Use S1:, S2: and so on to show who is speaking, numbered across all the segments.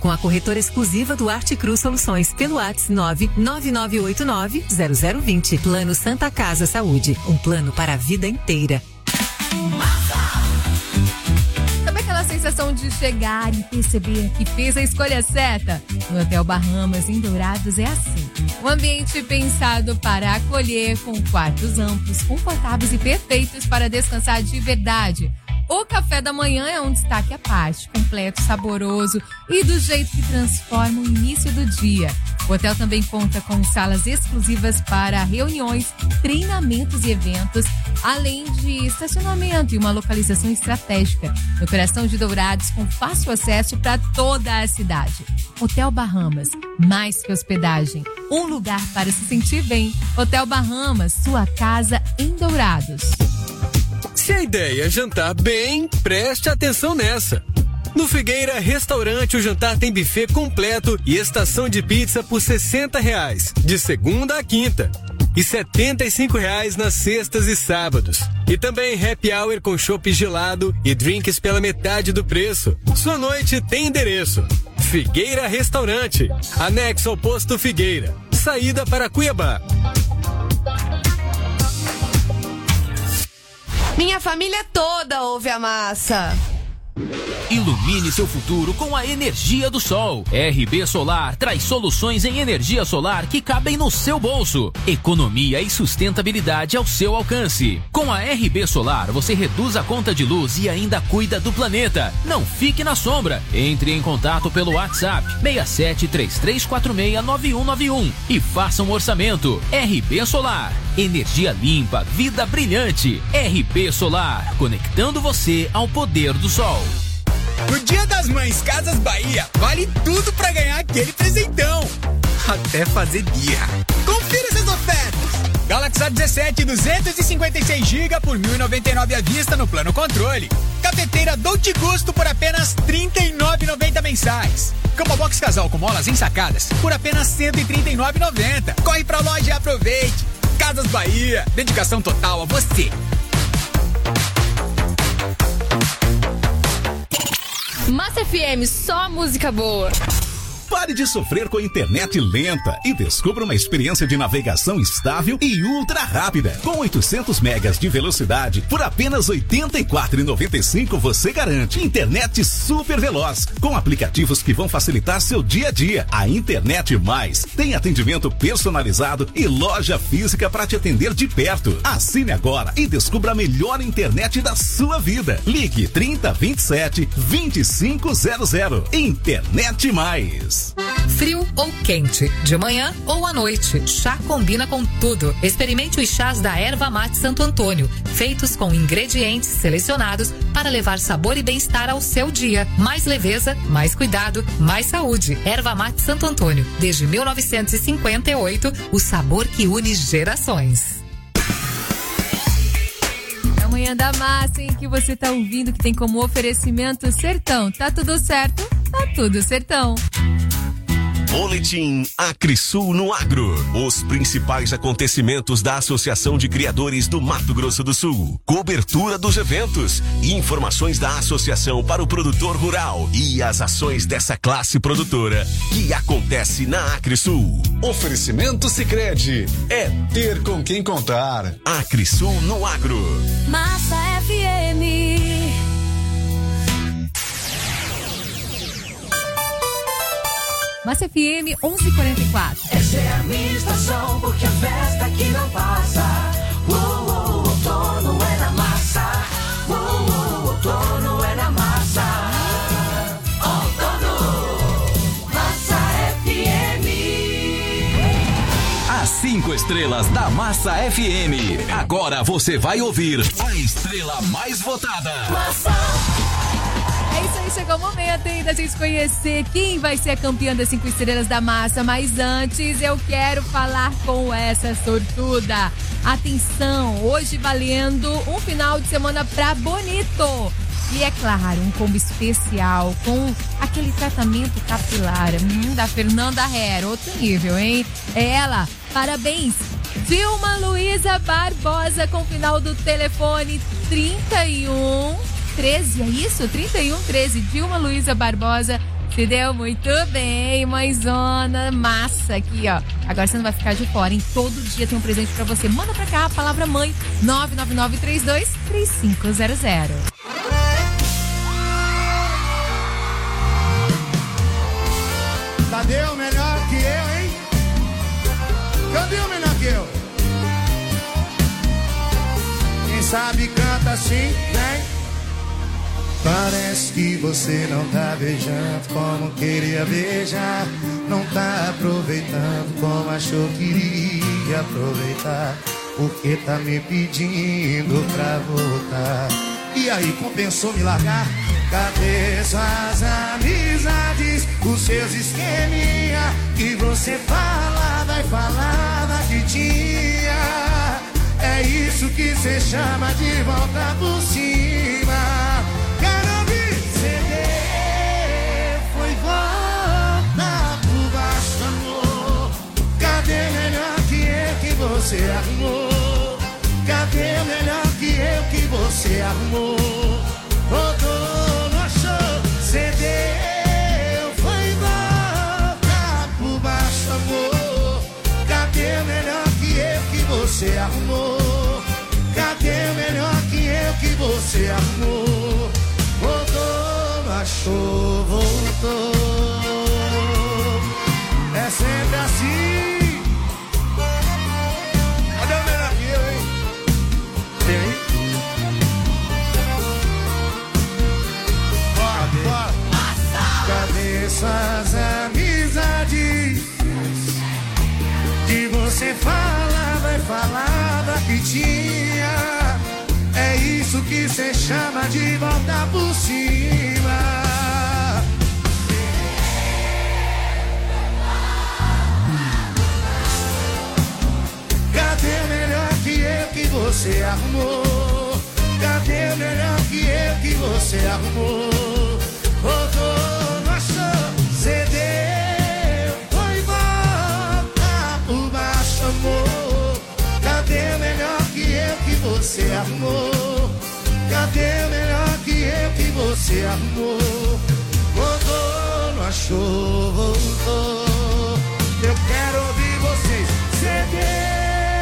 S1: com a corretora exclusiva do Arte Cruz Soluções, pelo WhatsApp 999890020. Plano Santa Casa Saúde, um plano para a vida inteira.
S2: Sabe aquela sensação de chegar e perceber que fez a escolha certa? No Hotel Bahamas, em Dourados, é assim. Um ambiente pensado para acolher, com quartos amplos, confortáveis e perfeitos para descansar de verdade. O café da manhã é um destaque à parte, completo, saboroso e do jeito que transforma o início do dia. O hotel também conta com salas exclusivas para reuniões, treinamentos e eventos, além de estacionamento e uma localização estratégica no coração de Dourados, com fácil acesso para toda a cidade. Hotel Bahamas, mais que hospedagem, um lugar para se sentir bem. Hotel Bahamas, sua casa em Dourados.
S3: Se a ideia é jantar bem, preste atenção nessa. No Figueira Restaurante, o jantar tem buffet completo e estação de pizza por R$60, de segunda a quinta. E R$75 nas sextas e sábados. E também happy hour com chopp gelado e drinks pela metade do preço. Sua noite tem endereço. Figueira Restaurante, anexo ao posto Figueira. Saída para Cuiabá.
S4: Minha família toda ouve a Massa.
S5: Ilumine seu futuro com a energia do sol. RB Solar traz soluções em energia solar que cabem no seu bolso. Economia e sustentabilidade ao seu alcance. Com a RB Solar, você reduz a conta de luz e ainda cuida do planeta. Não fique na sombra. Entre em contato pelo WhatsApp 6733469191 e faça um orçamento. RB Solar. Energia limpa, vida brilhante. RB Solar, conectando você ao poder do sol.
S6: No Dia das Mães Casas Bahia, vale tudo pra ganhar aquele presentão. Até fazer birra. Confira essas ofertas. Galaxy A17 256 GB por R$ 1.099 à vista no plano controle. Cafeteira Dolce Gusto por apenas R$ 39,90 mensais. Cama Box Casal com molas ensacadas por apenas R$ 139,90. Corre pra loja e aproveite. Casas Bahia, dedicação total a você.
S4: Massa FM, só música boa.
S7: Pare de sofrer com a internet lenta e descubra uma experiência de navegação estável e ultra rápida. Com 800 megas de velocidade, por apenas R$ 84,95 você garante internet super veloz, com aplicativos que vão facilitar seu dia a dia. A Internet Mais tem atendimento personalizado e loja física para te atender de perto. Assine agora e descubra a melhor internet da sua vida. Ligue 3027 2500. Internet Mais.
S1: Frio ou quente, de manhã ou à noite, chá combina com tudo. Experimente os chás da Erva Mate Santo Antônio, feitos com ingredientes selecionados para levar sabor e bem-estar ao seu dia. Mais leveza, mais cuidado, mais saúde. Erva Mate Santo Antônio, desde 1958, o sabor que une gerações.
S2: Amanhã da Massa, em que você tá ouvindo, que tem como oferecimento Sertão. Tá tudo certo? Tá tudo sertão.
S8: Boletim Acrisul no Agro. Os principais acontecimentos da Associação de Criadores do Mato Grosso do Sul. Cobertura dos eventos e informações da associação para o produtor rural e as ações dessa classe produtora que acontece na Acrisul.
S9: Oferecimento Sicredi. É ter com quem contar.
S8: Acrisul no Agro.
S10: Massa FM.
S2: Massa FM 11:44.
S10: Essa é a minha estação, porque a festa aqui não passa. Outono é na massa. Outono é na massa. Outono. Massa FM.
S7: As 5 estrelas da Massa FM. Agora você vai ouvir a estrela mais votada.
S2: Massa. É isso aí, chegou o momento, hein, da gente conhecer quem vai ser a campeã das 5 estrelas da Massa. Mas antes, eu quero falar com essa sortuda. Atenção, hoje valendo um final de semana pra Bonito. E é claro, um combo especial com aquele tratamento capilar da Fernanda Herr. Outro nível, hein? É ela, parabéns, Dilma Luiza Barbosa, com o final do telefone 3113, é isso? 3113, Dilma Luiza Barbosa, Se deu muito bem, mãezona, massa aqui, ó. Agora você não vai ficar de fora, hein? Todo dia tem um presente pra você. Manda pra cá a palavra mãe, 999323500.
S11: Cadê o melhor que eu, hein? Cadê o melhor que eu? Quem sabe canta assim, vem. Parece que você não tá beijando como queria beijar. Não tá aproveitando como achou que iria aproveitar. Porque tá me pedindo pra voltar. E aí, compensou me largar? Cadê suas amizades? Os seus esqueminha que você falava e falava que tinha. É isso que cê chama de volta por cima. Quero ouvir CD. Foi volta por baixo, amor. Cadê melhor que eu que você arrumou? Cadê melhor que eu que você arrumou? Rodou, não achou, cedeu, foi volta por baixo, amor. Cadê melhor que eu que você arrumou? Cadê melhor que eu que você arrumou? Rodou, não achou, voltou. É sempre assim. Cadê o melhor que eu, hein? Tem aí? Cadê suas amizades? Que você falava e falava que tinha. É isso que cê chama de volta por cima. Cadê o melhor que eu que você arrumou? Cadê o melhor que eu que você arrumou? Rodou, não achou, cedeu, foi volta por baixo, amor. Cadê o melhor que eu que você arrumou? Cadê o melhor que eu que você arrumou? Rodou, não achou, voltou. Eu quero ouvir vocês, cedeu.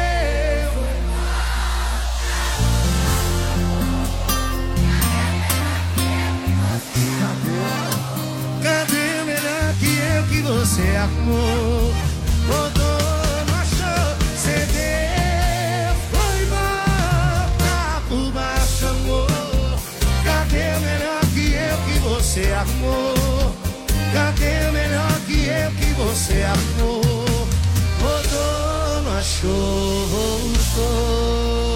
S11: Cadê o melhor que eu que você arrumou? Rodou, não achou, cedeu, foi volta por baixo, amor. Cadê o melhor que eu que você arrumou? Cadê o melhor que eu que você arrumou? Rodou, não achou, voltou.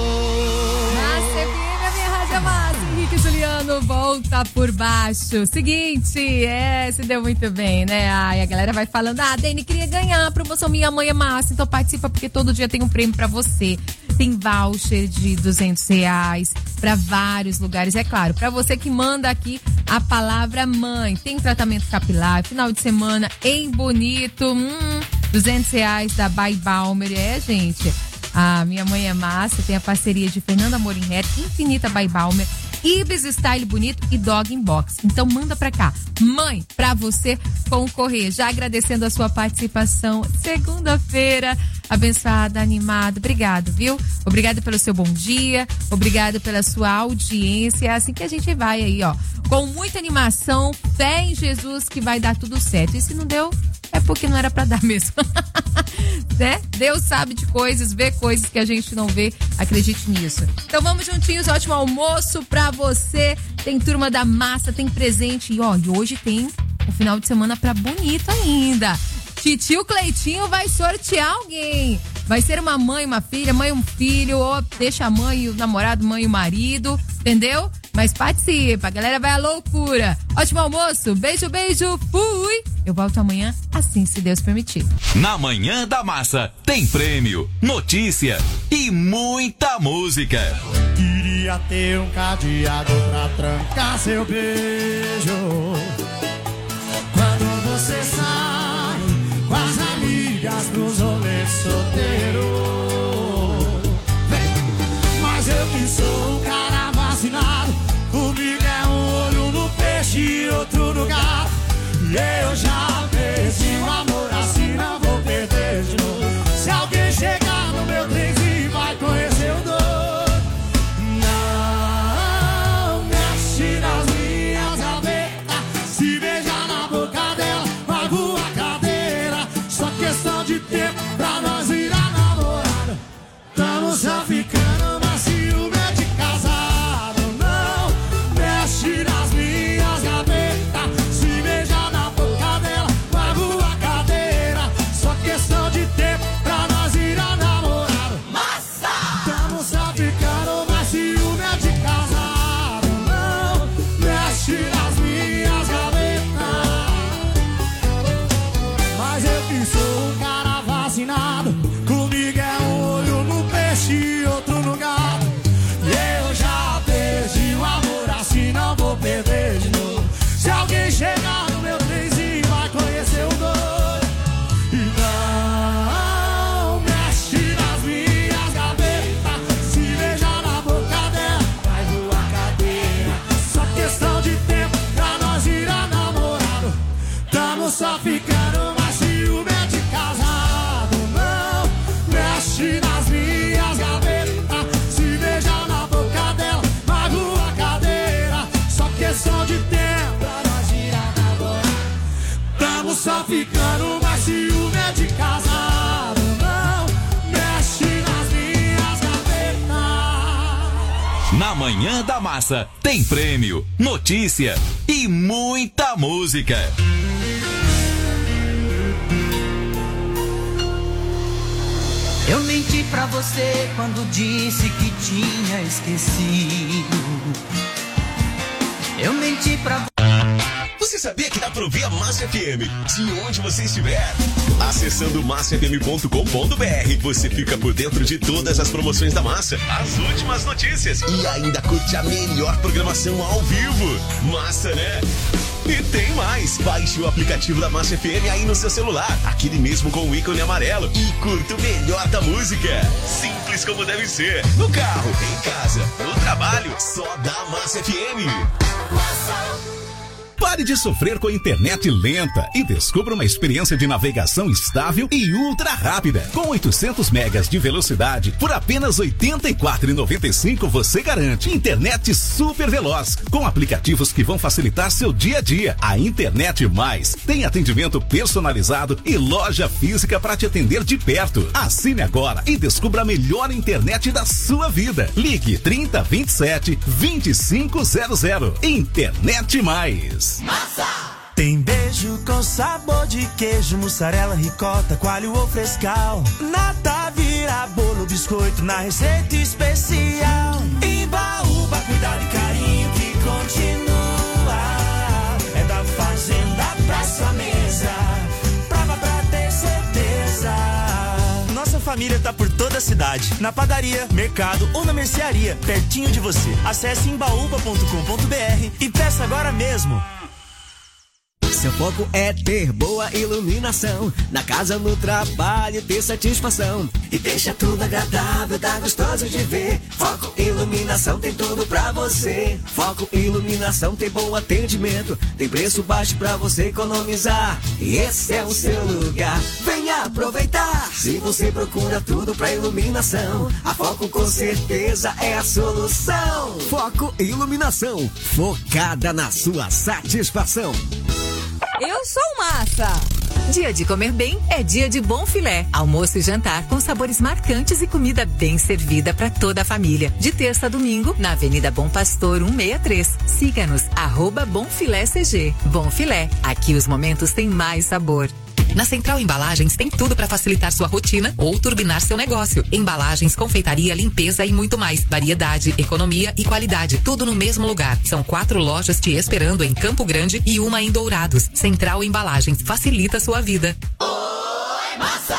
S2: Henrique Juliano, volta por baixo. Seguinte, se deu muito bem, né? Ai, a galera vai falando, Dani, queria ganhar a promoção Minha Mãe é Massa, então participa porque todo dia tem um prêmio pra você. Tem voucher de R$200 pra vários lugares, é claro. Pra você que manda aqui a palavra mãe. Tem tratamento capilar, final de semana em Bonito, R$200 da By Balmer, gente. A Minha Mãe é Massa tem a parceria de Fernanda Amorim Hair, Infinita By Balmer, Ibis Style Bonito e Dog Inbox. Então manda pra cá, mãe, pra você concorrer. Já agradecendo a sua participação. Segunda-feira, abençoada, animada. Obrigado, viu? Obrigado pelo seu bom dia. Obrigado pela sua audiência. É assim que a gente vai aí, ó. Com muita animação, fé em Jesus que vai dar tudo certo. E se não deu, é porque não era pra dar mesmo. Né? Deus sabe de coisas, vê coisas que a gente não vê, acredite nisso. Então vamos juntinhos, ótimo almoço pra você. Tem turma da massa, tem presente e ó, e hoje tem um final de semana pra Bonito ainda. Titio Cleitinho vai sortear alguém. Vai ser uma mãe, uma filha, mãe, um filho, ou deixa a mãe e o namorado, mãe e o marido, entendeu? Mas participa, a galera vai à loucura. Ótimo almoço, beijo, beijo, fui! Eu volto amanhã, assim se Deus permitir.
S7: Na Manhã da Massa, tem prêmio, notícia e muita música.
S11: Queria ter um cadeado pra trancar seu beijo. Quando você sai com as amigas pros rolês solteiro. Mas eu que sou um cara vacinado, comigo é um olho no peixe e outro no gato. Tamo só ficando, mas ciúme é de casado. Não mexe nas minhas gavetas. Se beija na boca dela, magoa a cadeira. Só questão de tempo pra nós girar na bola. Tamo só ficando, mas ciúme é de casado. Não mexe nas minhas gavetas.
S7: Na Manhã da Massa tem prêmio, notícia e muita música.
S10: Eu menti pra você quando disse que tinha esquecido. Eu menti pra
S8: Você sabia que dá pra ouvir a Massa FM de onde você estiver? Acessando massafm.com.br, você fica por dentro de todas as promoções da Massa, as últimas notícias e ainda curte a melhor programação ao vivo. Massa, né? E tem mais! Baixe o aplicativo da Massa FM aí no seu celular, aquele mesmo com o ícone amarelo, e curta o melhor da música. Simples como deve ser. No carro, em casa, no trabalho, só da Massa FM.
S7: Pare de sofrer com a internet lenta e descubra uma experiência de navegação estável e ultra rápida. Com 800 megas de velocidade, por apenas R$ 84,95 você garante internet super veloz, com aplicativos que vão facilitar seu dia a dia. A Internet Mais tem atendimento personalizado e loja física para te atender de perto. Assine agora e descubra a melhor internet da sua vida. Ligue 3027 2500. Internet Mais.
S10: Massa!
S12: Tem beijo com sabor de queijo, mussarela, ricota, coalho ou frescal. Nata vira bolo, biscoito na receita especial. Imbaúba, cuidado e carinho que continua. É da fazenda pra sua mesa, prova pra ter certeza. Nossa família tá por toda a cidade, na padaria, mercado ou na mercearia, pertinho de você. Acesse imbaúba.com.br e peça agora mesmo.
S13: Seu foco é ter boa iluminação, na casa, no trabalho, ter satisfação. E deixa tudo agradável, tá gostoso de ver. Foco Iluminação tem tudo pra você. Foco Iluminação tem bom atendimento, tem preço baixo pra você economizar. E esse é o seu lugar, venha aproveitar. Se você procura tudo pra iluminação, a Foco com certeza é a solução. Foco Iluminação, focada na sua satisfação.
S1: Eu sou massa! Dia de comer bem é dia de Bom Filé. Almoço e jantar com sabores marcantes e comida bem servida para toda a família. De terça a domingo, na Avenida Bom Pastor 163. Siga-nos, @BomFiléCG. Bom Filé, aqui os momentos têm mais sabor. Na Central Embalagens tem tudo para facilitar sua rotina ou turbinar seu negócio. Embalagens, confeitaria, limpeza e muito mais. Variedade, economia e qualidade. Tudo no mesmo lugar. São 4 lojas te esperando em Campo Grande e uma em Dourados. Central Embalagens, facilita a sua vida.
S10: Oi, massa!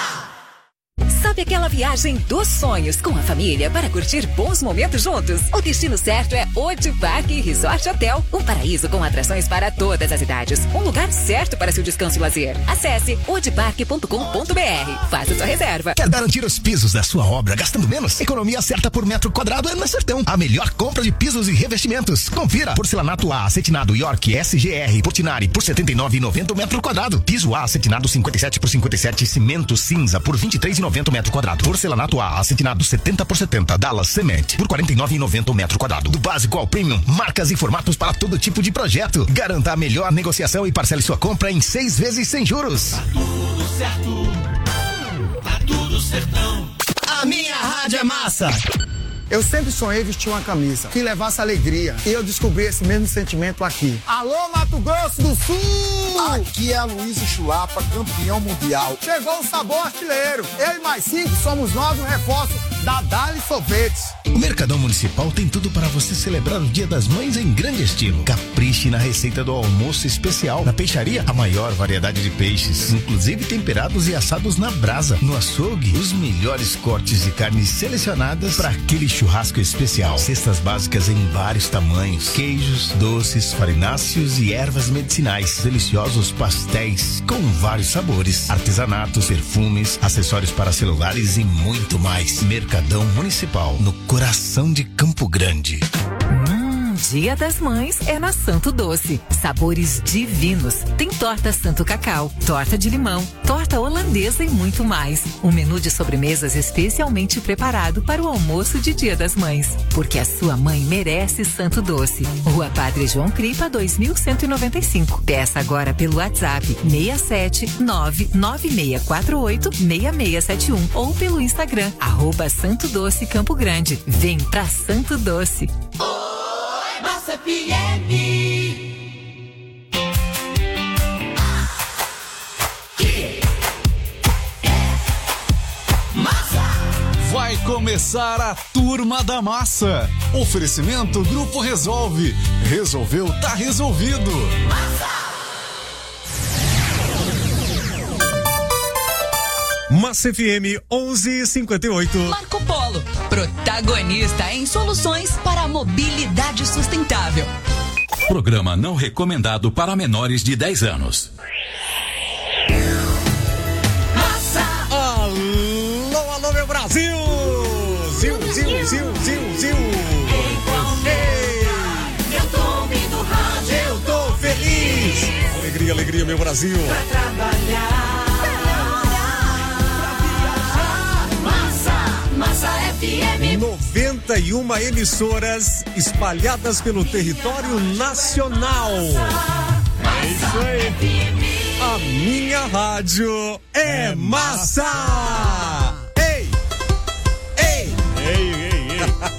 S14: Sabe aquela viagem dos sonhos com a família para curtir bons momentos juntos? O destino certo é Odi Parque Resort Hotel, um paraíso com atrações para todas as idades. Um lugar certo para seu descanso e lazer. Acesse odiparque.com.br. Faça sua reserva.
S15: Quer garantir os pisos da sua obra gastando menos? Economia certa por metro quadrado é na Sertão. A melhor compra de pisos e revestimentos. Confira. Porcelanato A, acetinado York SGR Portinari por R$ 79,90 metro quadrado. Piso A, acetinado 57 por 57, cimento cinza por R$ 23,90 metro quadrado. Porcelanato A, acetinado 70 por 70, Dallas Cement por R$ 49,90 metro quadrado. Do básico ao premium, marcas e formatos para todo tipo de projeto. Garanta a melhor negociação e parcele sua compra em 6 vezes sem juros.
S10: Tá tudo certo, tá tudo certão.
S16: A minha rádio é massa. Eu sempre sonhei vestir uma camisa que levasse alegria. E eu descobri esse mesmo sentimento aqui. Alô, Mato Grosso do Sul!
S17: Aqui é a Luísa Chulapa, campeão mundial.
S16: Chegou o sabor artilheiro. Eu e mais 5 somos novos reforços da Dali Sorvetes.
S15: O Mercadão Municipal tem tudo para você celebrar o Dia das Mães em grande estilo. Capriche na receita do almoço especial. Na peixaria, a maior variedade de peixes, inclusive temperados e assados na brasa. No açougue, os melhores cortes de carnes selecionadas para aquele churrasco especial. Cestas básicas em vários tamanhos. Queijos, doces, farináceos e ervas medicinais. Deliciosos pastéis com vários sabores. Artesanatos, perfumes, acessórios para celulares e muito mais. Mercadão Municipal, no coração de Campo Grande.
S1: Dia das Mães é na Santo Doce. Sabores divinos. Tem torta Santo Cacau, torta de limão, torta holandesa e muito mais. Um menu de sobremesas especialmente preparado para o almoço de Dia das Mães. Porque a sua mãe merece Santo Doce. Rua Padre João Cripa, 2195. Peça agora pelo WhatsApp 67996486671 ou pelo Instagram @Santo Doce Campo Grande. Vem pra Santo Doce.
S10: Oi, Massa FM.
S9: Vai começar a Turma da Massa. Oferecimento Grupo Resolve. Resolveu, tá resolvido.
S3: Massa FM 11:58.
S18: Marco Polo, protagonista em soluções para a mobilidade sustentável.
S19: Programa não recomendado para menores de 10 anos.
S3: Alô, alô, meu Brasil! Zil, zil, zil, zil, zil!
S10: Eu tô ouvindo rádio,
S3: eu tô feliz! Alegria, alegria, meu Brasil!
S10: Pra trabalhar, Massa FM.
S3: 91 emissoras espalhadas pelo território nacional. É isso aí. A minha rádio é massa! Ei! Ei!
S10: Ei, ei, ei!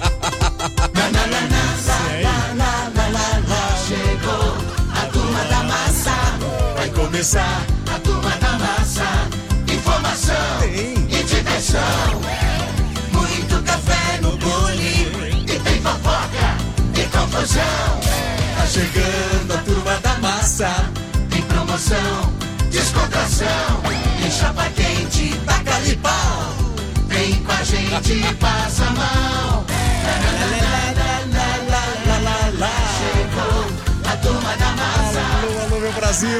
S10: Chegou a Turma da Massa.
S3: Vai começar
S10: a Turma da Massa. Informação e diversão. Muito café no bule. E tem fofoca e confusão.
S3: Tá chegando a Turma da Massa.
S10: Tem promoção, descontração. Tem chapa quente, taca-lhe pau. Vem com a gente e passa a mão. Chegou a Turma da Massa.
S3: Alô, alô, meu Brasil.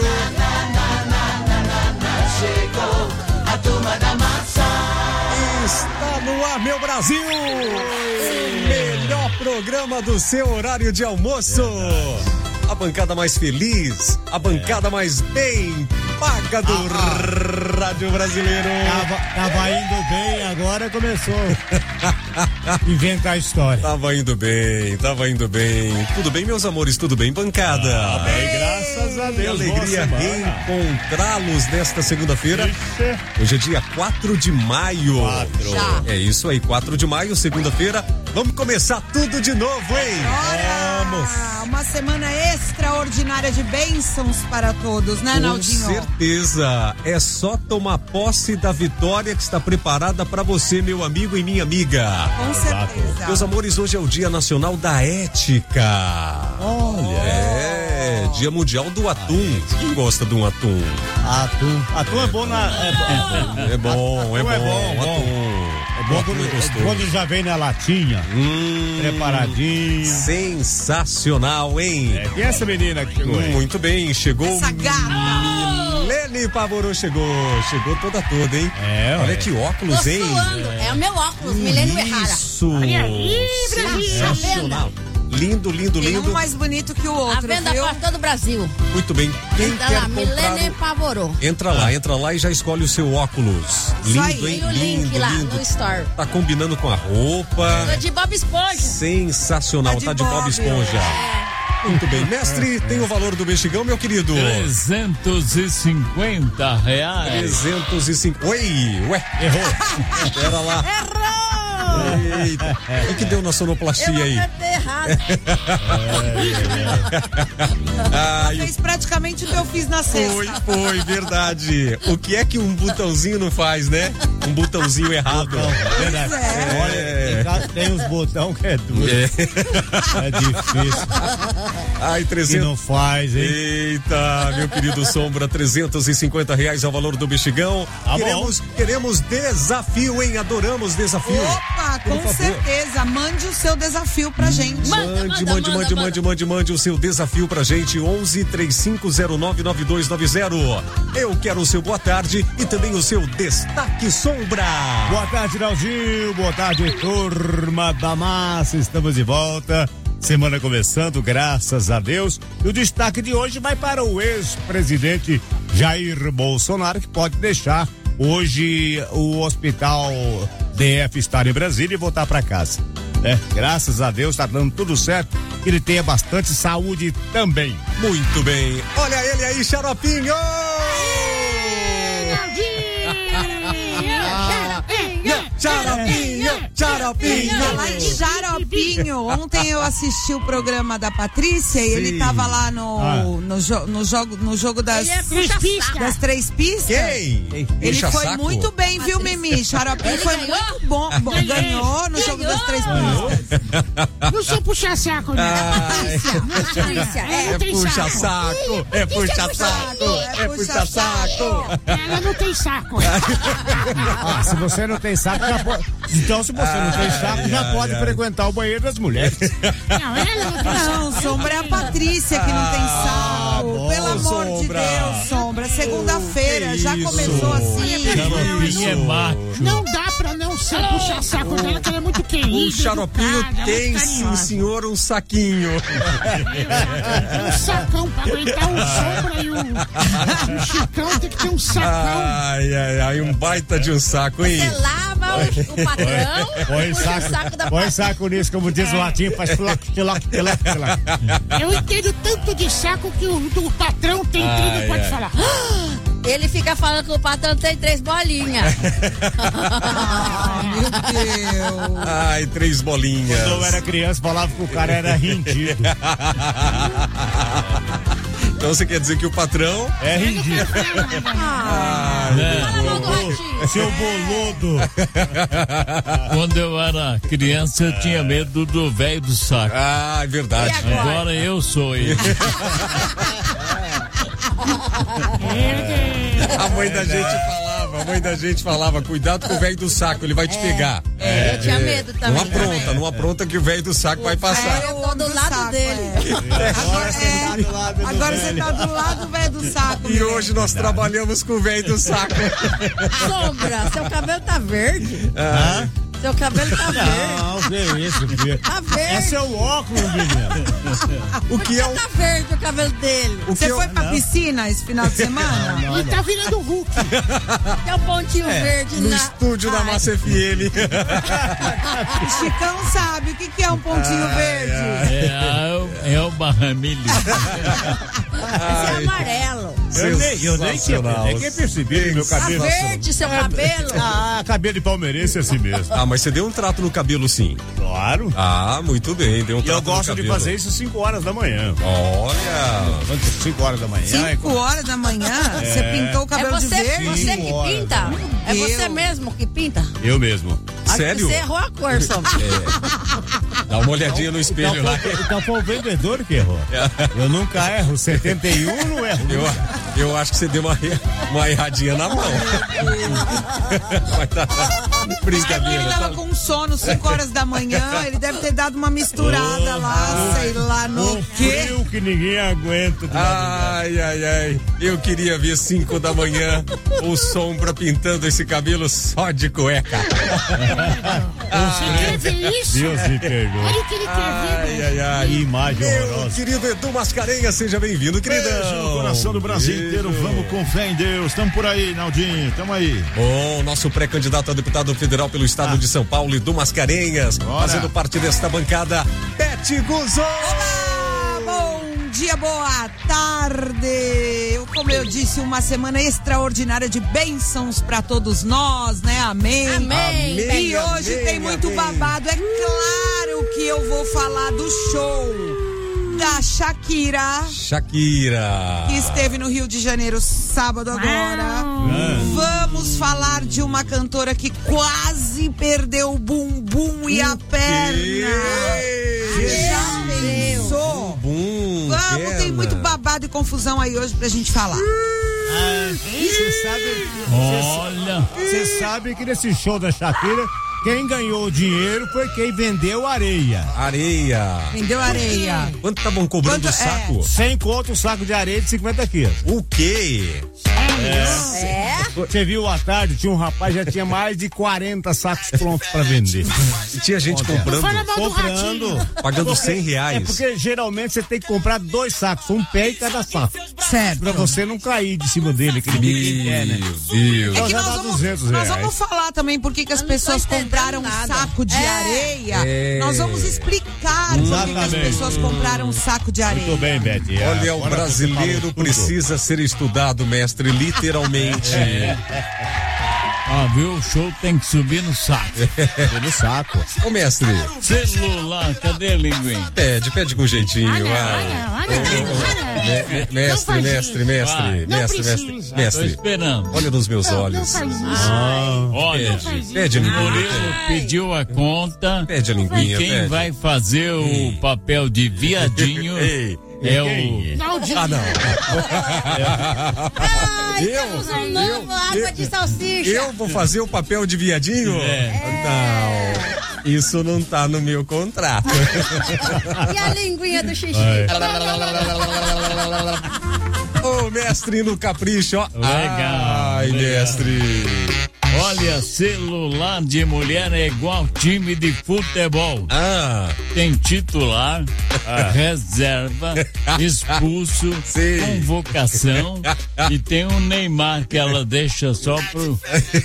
S10: Chegou a Turma da Massa.
S3: Está no ar, meu Brasil. O melhor programa do seu horário de almoço. A bancada mais feliz, a bancada mais bem paga do rádio brasileiro.
S20: Tava indo bem, agora começou. Inventar a história.
S3: Tava indo bem. Tudo bem, meus amores? Tudo bem, bancada?
S20: Bem, graças a Deus.
S3: Que alegria reencontrá-los nesta segunda-feira. Hoje é dia 4 de maio. É isso aí, 4 de maio, segunda-feira. Vamos começar tudo de novo, hein?
S21: Vamos! Uma semana extraordinária de bênçãos para todos, né, Naldinho?
S3: Com certeza. É só tomar posse da vitória que está preparada para você, meu amigo e minha amiga.
S21: Com certeza.
S3: Meus amores, hoje é o Dia Nacional da Ética. Olha. Dia Mundial do Atum. Quem gosta de um atum?
S20: Atum é bom na...
S3: É bom.
S20: É bom quando já vem na latinha, preparadinho.
S3: Sensacional, hein?
S20: Quem é essa menina que chegou aí?
S3: Muito bem, chegou.
S21: Essa gata.
S3: Milene Pavorô chegou toda, hein? Olha que óculos, hein?
S22: É o meu óculos, Milene Errara.
S3: Isso.
S22: Olha aí,
S3: sensacional. Lindo.
S21: Tem um mais bonito que o outro.
S22: A venda
S21: viu?
S22: para todo o Brasil.
S3: Muito bem. Quem
S22: Entra
S3: quer
S22: lá,
S3: comprar
S22: Milene Pavorô.
S3: Entra lá e já escolhe o seu óculos. Lindo, hein?
S22: Tem o link lá no Store.
S3: Tá combinando com a roupa.
S22: Tô de Bob Esponja.
S3: Sensacional, tá de Bob Esponja. Muito bem, mestre, tem o valor do mexigão, meu querido?
S23: R$350.
S3: 350. Ué, errou. Pera lá.
S21: Errou!
S3: Eita, o que deu na sonoplastia aí?
S21: Errado. Fez praticamente o que eu fiz na sexta.
S3: Foi, verdade. O que é que um botãozinho não faz, né? Um botãozinho errado.
S20: Verdade. Olha, tem uns botões que é duro. É difícil.
S3: Ai, 300.
S20: Que não faz, hein?
S3: Eita, meu querido Sombra, R$350 é o valor do mexigão. Queremos desafio, hein? Adoramos desafio.
S21: Opa, com certeza. Mande o seu desafio pra gente.
S3: Mande o seu desafio pra gente. 11-3509-9290. Eu quero o seu boa tarde e também o seu destaque Sombra.
S20: Boa tarde, Naldinho. Boa tarde, Turma da Massa. Estamos de volta. Semana começando, graças a Deus. E o destaque de hoje vai para o ex-presidente Jair Bolsonaro, que pode deixar hoje o hospital DF estar em Brasília e voltar para casa. Graças a Deus tá dando tudo certo, que ele tenha bastante saúde também.
S3: Muito bem. Olha ele aí, Xaropinho! Xaropinho!
S21: Falar em Xaropinho, ontem eu assisti o programa da Patrícia e ele tava lá no jogo das três pistas.
S3: Quem?
S21: Ele foi muito bem, viu, Mimi? Xaropinho foi muito bom. Ganhou no jogo das três pistas.
S5: Não sou puxa-saco, né?
S21: Patrícia.
S3: É puxa-saco. É puxa-saco.
S5: Ela não tem saco.
S20: Se você não tem saco, já pode. Então, se você não tem saco, já pode frequentar o banheiro das mulheres.
S5: Não, ela não tem saco.
S21: Não, Sombra, é a Patrícia que não tem saco.
S3: Bom,
S21: Pelo amor de Deus, Sombra. Segunda-feira já começou assim.
S20: Xaropinho é macho.
S5: Não dá pra não ser puxa-saco dela, que ela é muito querida.
S3: O Xaropinho tem, sim, senhor, um saquinho.
S5: Um sacão pra aguentar o Sombra e o Chicão, tem que ter um sacão.
S3: Ai, um baita de um saco, hein?
S22: Você lava o patrão,
S20: põe saco nisso, como diz o latim, faz floc.
S5: Eu entendo tanto de saco que o patrão tem 30 pode falar.
S22: Ele fica falando que o patrão tem 3 bolinhas.
S21: Meu Deus.
S3: Ai, 3 bolinhas.
S20: Quando eu era criança, falava que o cara era rendido.
S3: Então você quer dizer que o patrão
S20: é rendido. Seu boludo.
S6: Quando eu era criança, eu tinha medo do velho do saco.
S3: Ah, é verdade.
S6: Agora eu sou ele.
S3: A mãe da gente falava, cuidado com o velho do saco, ele vai te pegar.
S22: Eu tinha medo também.
S3: Não apronta que o velho do saco vai passar.
S22: Eu tô do lado dele.
S21: Agora você tá do lado do velho do saco.
S3: E hoje nós trabalhamos com o velho do saco.
S22: Sombra, seu cabelo tá verde. Seu cabelo tá verde.
S20: Não, que isso, filho.
S22: Tá verde.
S20: É seu óculos, menino.
S21: O que é o...
S22: Tá verde o cabelo dele.
S21: Você foi pra piscina esse final de semana?
S5: Ele tá virando Hulk.
S22: Tem um pontinho verde
S3: no estúdio da Massa FM.
S21: O Chicão sabe o que é um pontinho verde.
S6: É o barramilho.
S22: Esse é amarelo.
S20: Eu nem percebi meu cabelo.
S22: Tá verde seu cabelo.
S20: Cabelo de palmeirense é assim mesmo.
S3: Mas você deu um trato no cabelo, sim.
S20: Claro.
S3: Muito bem, deu um trato no cabelo.
S20: Eu gosto de fazer isso 5 horas da manhã.
S3: Olha.
S20: 5 horas da manhã.
S21: 5 horas da manhã? Você pintou o cabelo de verde?
S22: É você que pinta? É você mesmo que pinta?
S20: Eu mesmo.
S3: Sério?
S22: Você errou a cor, Sombra.
S3: Dá uma olhadinha no espelho lá.
S20: Então foi o vendedor que errou. Eu nunca erro. 71 não erro.
S3: Eu acho que você deu uma erradinha na mão. Mas tá brincadeira.
S21: Ele tava com sono 5 horas da manhã. Ele deve ter dado uma misturada lá, sei lá no quê.
S20: Frio que ninguém aguenta.
S3: Ai. Eu queria ver 5 da manhã o Sombra pintando esse cabelo só de cueca.
S5: Você quer ver isso?
S20: Deus me perdoe.
S5: Olha o que ele quer ver.
S3: Ai.
S20: Imagem horrorosa.
S3: Meu querido Edu Mascarenhas, seja bem-vindo, queridão.
S15: Beijo no coração do Brasil inteiro. Vamos com fé em Deus. Tamo por aí, Naldinho. Tamo aí.
S3: Bom, nosso pré-candidato a deputado federal pelo estado de São Paulo, Edu Mascarenhas, fazendo parte desta bancada, Bete Guzzo.
S21: Olá, bom dia, boa tarde. Como eu disse, uma semana extraordinária de bênçãos pra todos nós, né? Amém. E hoje tem muito babado. É claro que eu vou falar do show da Shakira, que esteve no Rio de Janeiro sábado agora. Vamos falar de uma cantora que quase perdeu o bumbum e a perna. Já pensou? Vamos, tem muito babado e confusão aí hoje pra gente falar.
S20: Você sabe que nesse show da Shakira, quem ganhou o dinheiro foi quem vendeu areia.
S21: Vendeu areia.
S3: Quanto estavam cobrando o saco?
S20: 100 conto o saco de areia de 50 quilos.
S3: O quê?
S20: Você viu à tarde, tinha um rapaz, já tinha mais de 40 sacos prontos pra vender.
S2: E tinha gente comprando. Pagando R$100.
S20: É porque geralmente você tem que comprar 2 sacos, um pé em cada saco.
S21: Certo.
S20: Pra você não cair de cima dele, que ele quer, né?
S2: Deus.
S21: É que
S20: já dá R$200.
S21: nós vamos falar também por que as pessoas compraram um saco de areia. Nós vamos explicar por que as pessoas compraram um saco de areia.
S20: Muito bem, Beth.
S2: Olha, o brasileiro precisa ser estudado, mestre, literalmente.
S6: Viu? O show tem que subir no saco.
S20: No saco.
S2: Ô, mestre.
S6: Celular, cadê a linguinha?
S2: Pede com jeitinho. Mestre.
S6: Tô esperando.
S2: Olha nos meus olhos.
S6: Olha,
S2: pede a linguinha.
S6: Murilo pediu a conta.
S2: Pede a linguinha.
S6: E quem vai fazer o papel de viadinho é o...
S2: Não.
S22: Água de salsicha.
S2: Eu vou fazer o papel de viadinho? Não, isso não tá no meu contrato.
S22: E a linguinha do xixi?
S2: Ô, mestre no capricho, ó.
S6: Legal.
S2: Ai, mestre.
S6: Olha, celular de mulher é igual time de futebol. Tem titular, reserva, expulso, convocação e tem um Neymar que ela deixa só pro...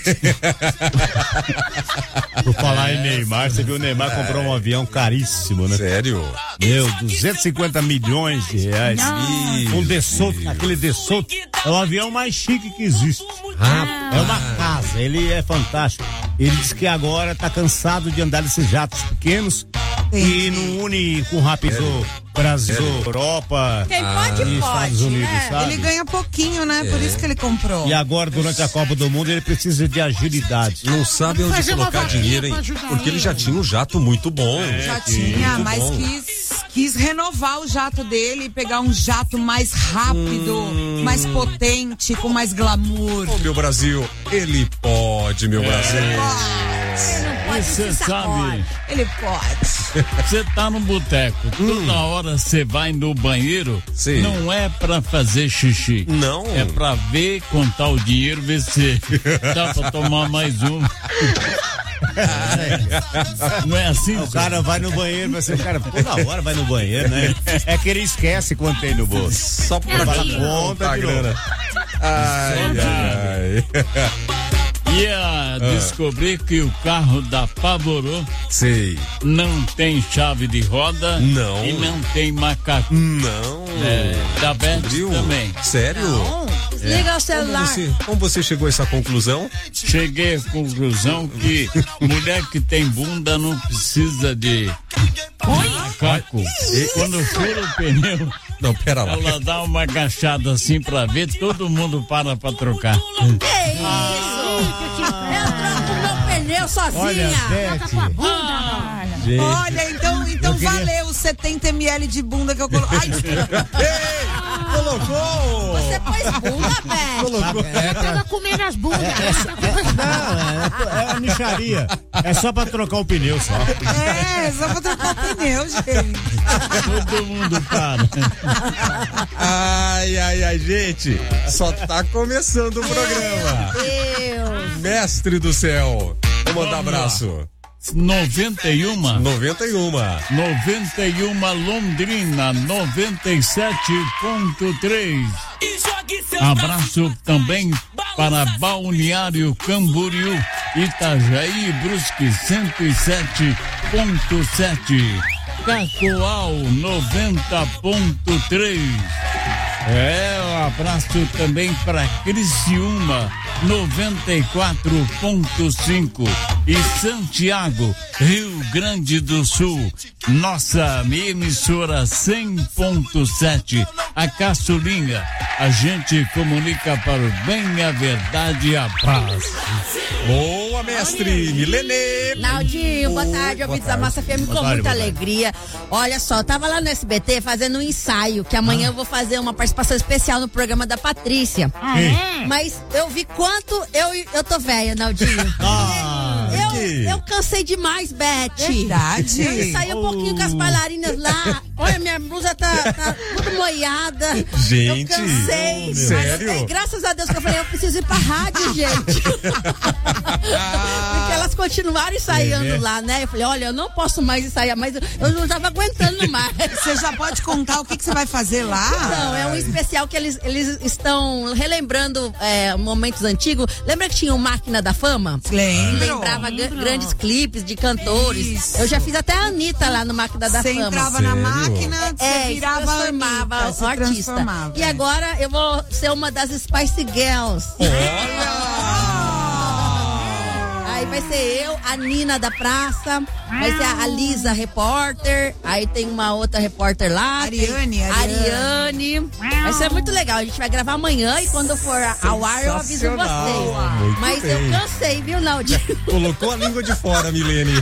S20: Por falar em Neymar, você viu o Neymar comprou um avião caríssimo, né?
S2: Sério?
S20: Meu, 250 milhões de reais. Um Dassault, aquele Dassault é o avião mais chique que existe. É uma casa, ele é fantástico. Ele diz que agora tá cansado de andar nesses jatos pequenos e não une com rápido Brasil, Europa,
S21: Quem pode,
S20: Estados Unidos, sabe?
S21: Ele ganha pouquinho, né? Por isso que ele comprou.
S20: E agora, durante a Copa do Mundo, ele precisa de agilidade.
S2: Não sabe onde colocar dinheiro, hein? Porque ele já tinha um jato muito bom.
S21: Já tinha, mas quis renovar o jato dele e pegar um jato mais rápido, mais potente, com mais glamour.
S2: Ô, meu Brasil, ele pode, meu Brasil.
S6: Você sabe,
S21: ele pode.
S6: Você tá no boteco, toda hora você vai no banheiro, não é pra fazer xixi.
S2: Não.
S6: É pra ver, contar o dinheiro, ver se dá pra tomar mais um. Não é assim?
S20: O cara vai no banheiro, mas o cara toda hora vai no banheiro, né? É que ele esquece quanto tem no bolso.
S2: Só pra dar conta de grana. Ai.
S6: Ia descobrir que o carro da Pavorô não tem chave de roda e não tem macaco.
S2: Não.
S6: Da Beth também.
S2: Sério?
S22: Não. Desliga o celular.
S2: Como você chegou a essa conclusão?
S6: Cheguei à conclusão que mulher que tem bunda não precisa de macaco. Quando fura o pneu,
S2: não, pera lá.
S6: Ela dá uma agachada assim pra ver, todo mundo para pra trocar.
S22: Que isso? Eu troco meu pneu sozinha.
S21: Olha, então valeu os 70 ml de bunda que eu coloquei.
S2: Colocou!
S22: Você pôs bunda, velho.
S5: Eu tava comendo as bundas.
S20: É a micharia. É só pra trocar o pneu só.
S21: Só pra trocar o pneu, gente.
S6: Todo mundo para.
S2: Ai, gente. Só tá começando o programa.
S22: Meu Deus.
S2: Mestre do céu. Vou mandar abraço.
S6: 91 Londrina 97.3. Abraço também para Balneário Camboriú, Itajaí Brusque 107.7, Cacoal 90.3. Um abraço também para Criciúma 94.5 e Santiago, Rio Grande do Sul, nossa emissora 100.7, a Caçulinha. A gente comunica para o bem, a verdade e a paz.
S2: Boa, mestre Milene.
S22: Naldinho, boa tarde, ouvintes da Massa FM, com muita alegria. Olha só, eu tava lá no SBT fazendo um ensaio, que amanhã eu vou fazer uma participação especial no programa da Patrícia. Mas eu vi quanto eu tô velha, Naldinho. Eu cansei demais, Beth.
S21: Verdade.
S22: Eu ensaiei um pouquinho com as bailarinas lá. Olha, minha blusa tá toda moiada.
S2: Gente,
S22: eu cansei.
S2: sério?
S22: Graças a Deus que eu falei, eu preciso ir pra rádio, gente. Porque elas continuaram ensaiando lá, né? Eu falei, olha, eu não posso mais ensaiar, mas eu não tava aguentando mais.
S21: Você já pode contar o que você vai fazer lá?
S22: Não, é um especial que eles estão relembrando momentos antigos. Lembra que tinha o Máquina da Fama? Lembrava grandes clipes de cantores. Isso. Eu já fiz até a Anitta lá no Máquina da Fama.
S21: Você entrava na máquina, você virava
S22: transformava
S21: Anitta,
S22: o artista. E agora eu vou ser uma das Spice Girls. Aí vai ser eu, a Nina da Praça, vai ser a Lisa, repórter, aí tem uma outra repórter lá.
S21: Ariane.
S22: Vai ser muito legal, a gente vai gravar amanhã e quando for ao ar eu aviso vocês. Mas eu cansei, viu, Naldi?
S2: Colocou a língua de fora, Milene.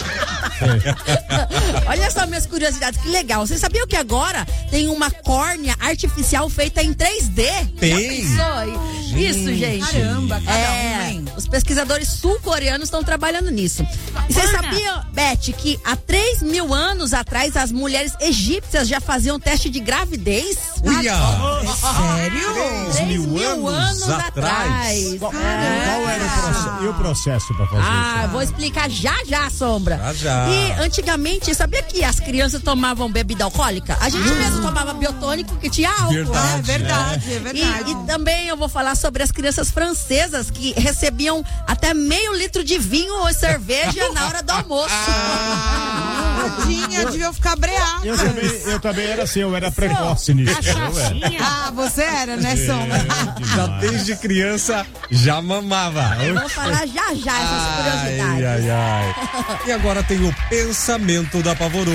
S22: Olha só minhas curiosidades, que legal. Você sabia que agora tem uma córnea artificial feita em 3D?
S2: Tem?
S22: Isso, gente.
S21: Caramba, hein?
S22: Os pesquisadores sul-coreanos estão trabalhando nisso. E você sabia, Beth, que há 3.000 anos atrás as mulheres egípcias já faziam teste de gravidez?
S2: Uia!
S21: Sério?
S2: 3.000 anos
S22: atrás.
S20: Qual era o processo para fazer isso?
S22: Vou explicar já, Sombra.
S2: Já.
S22: E antigamente, sabia que as crianças tomavam bebida alcoólica? A gente mesmo tomava biotônico que tinha álcool.
S21: É verdade.
S22: E também eu vou falar sobre as crianças francesas que recebiam até meio litro de vinho ou cerveja na hora do almoço.
S21: Tadinha, devia ficar breada.
S20: Eu também era assim, eu era precoce nisso.
S21: Você era, né, Sombra?
S2: Já desde criança, já mamava.
S22: Eu vou falar já essas curiosidades.
S2: Ai. E agora tem o pensamento da Pavorô.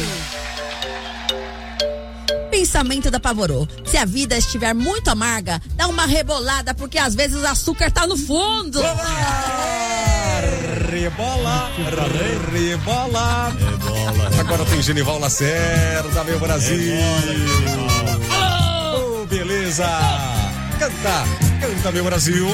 S22: Pensamento da Pavorô. Se a vida estiver muito amarga, dá uma rebolada, porque às vezes o açúcar tá no fundo.
S2: Rebola. Agora tem Genival Lacerda, meu Brasil. Oh, beleza. Canta, meu Brasil.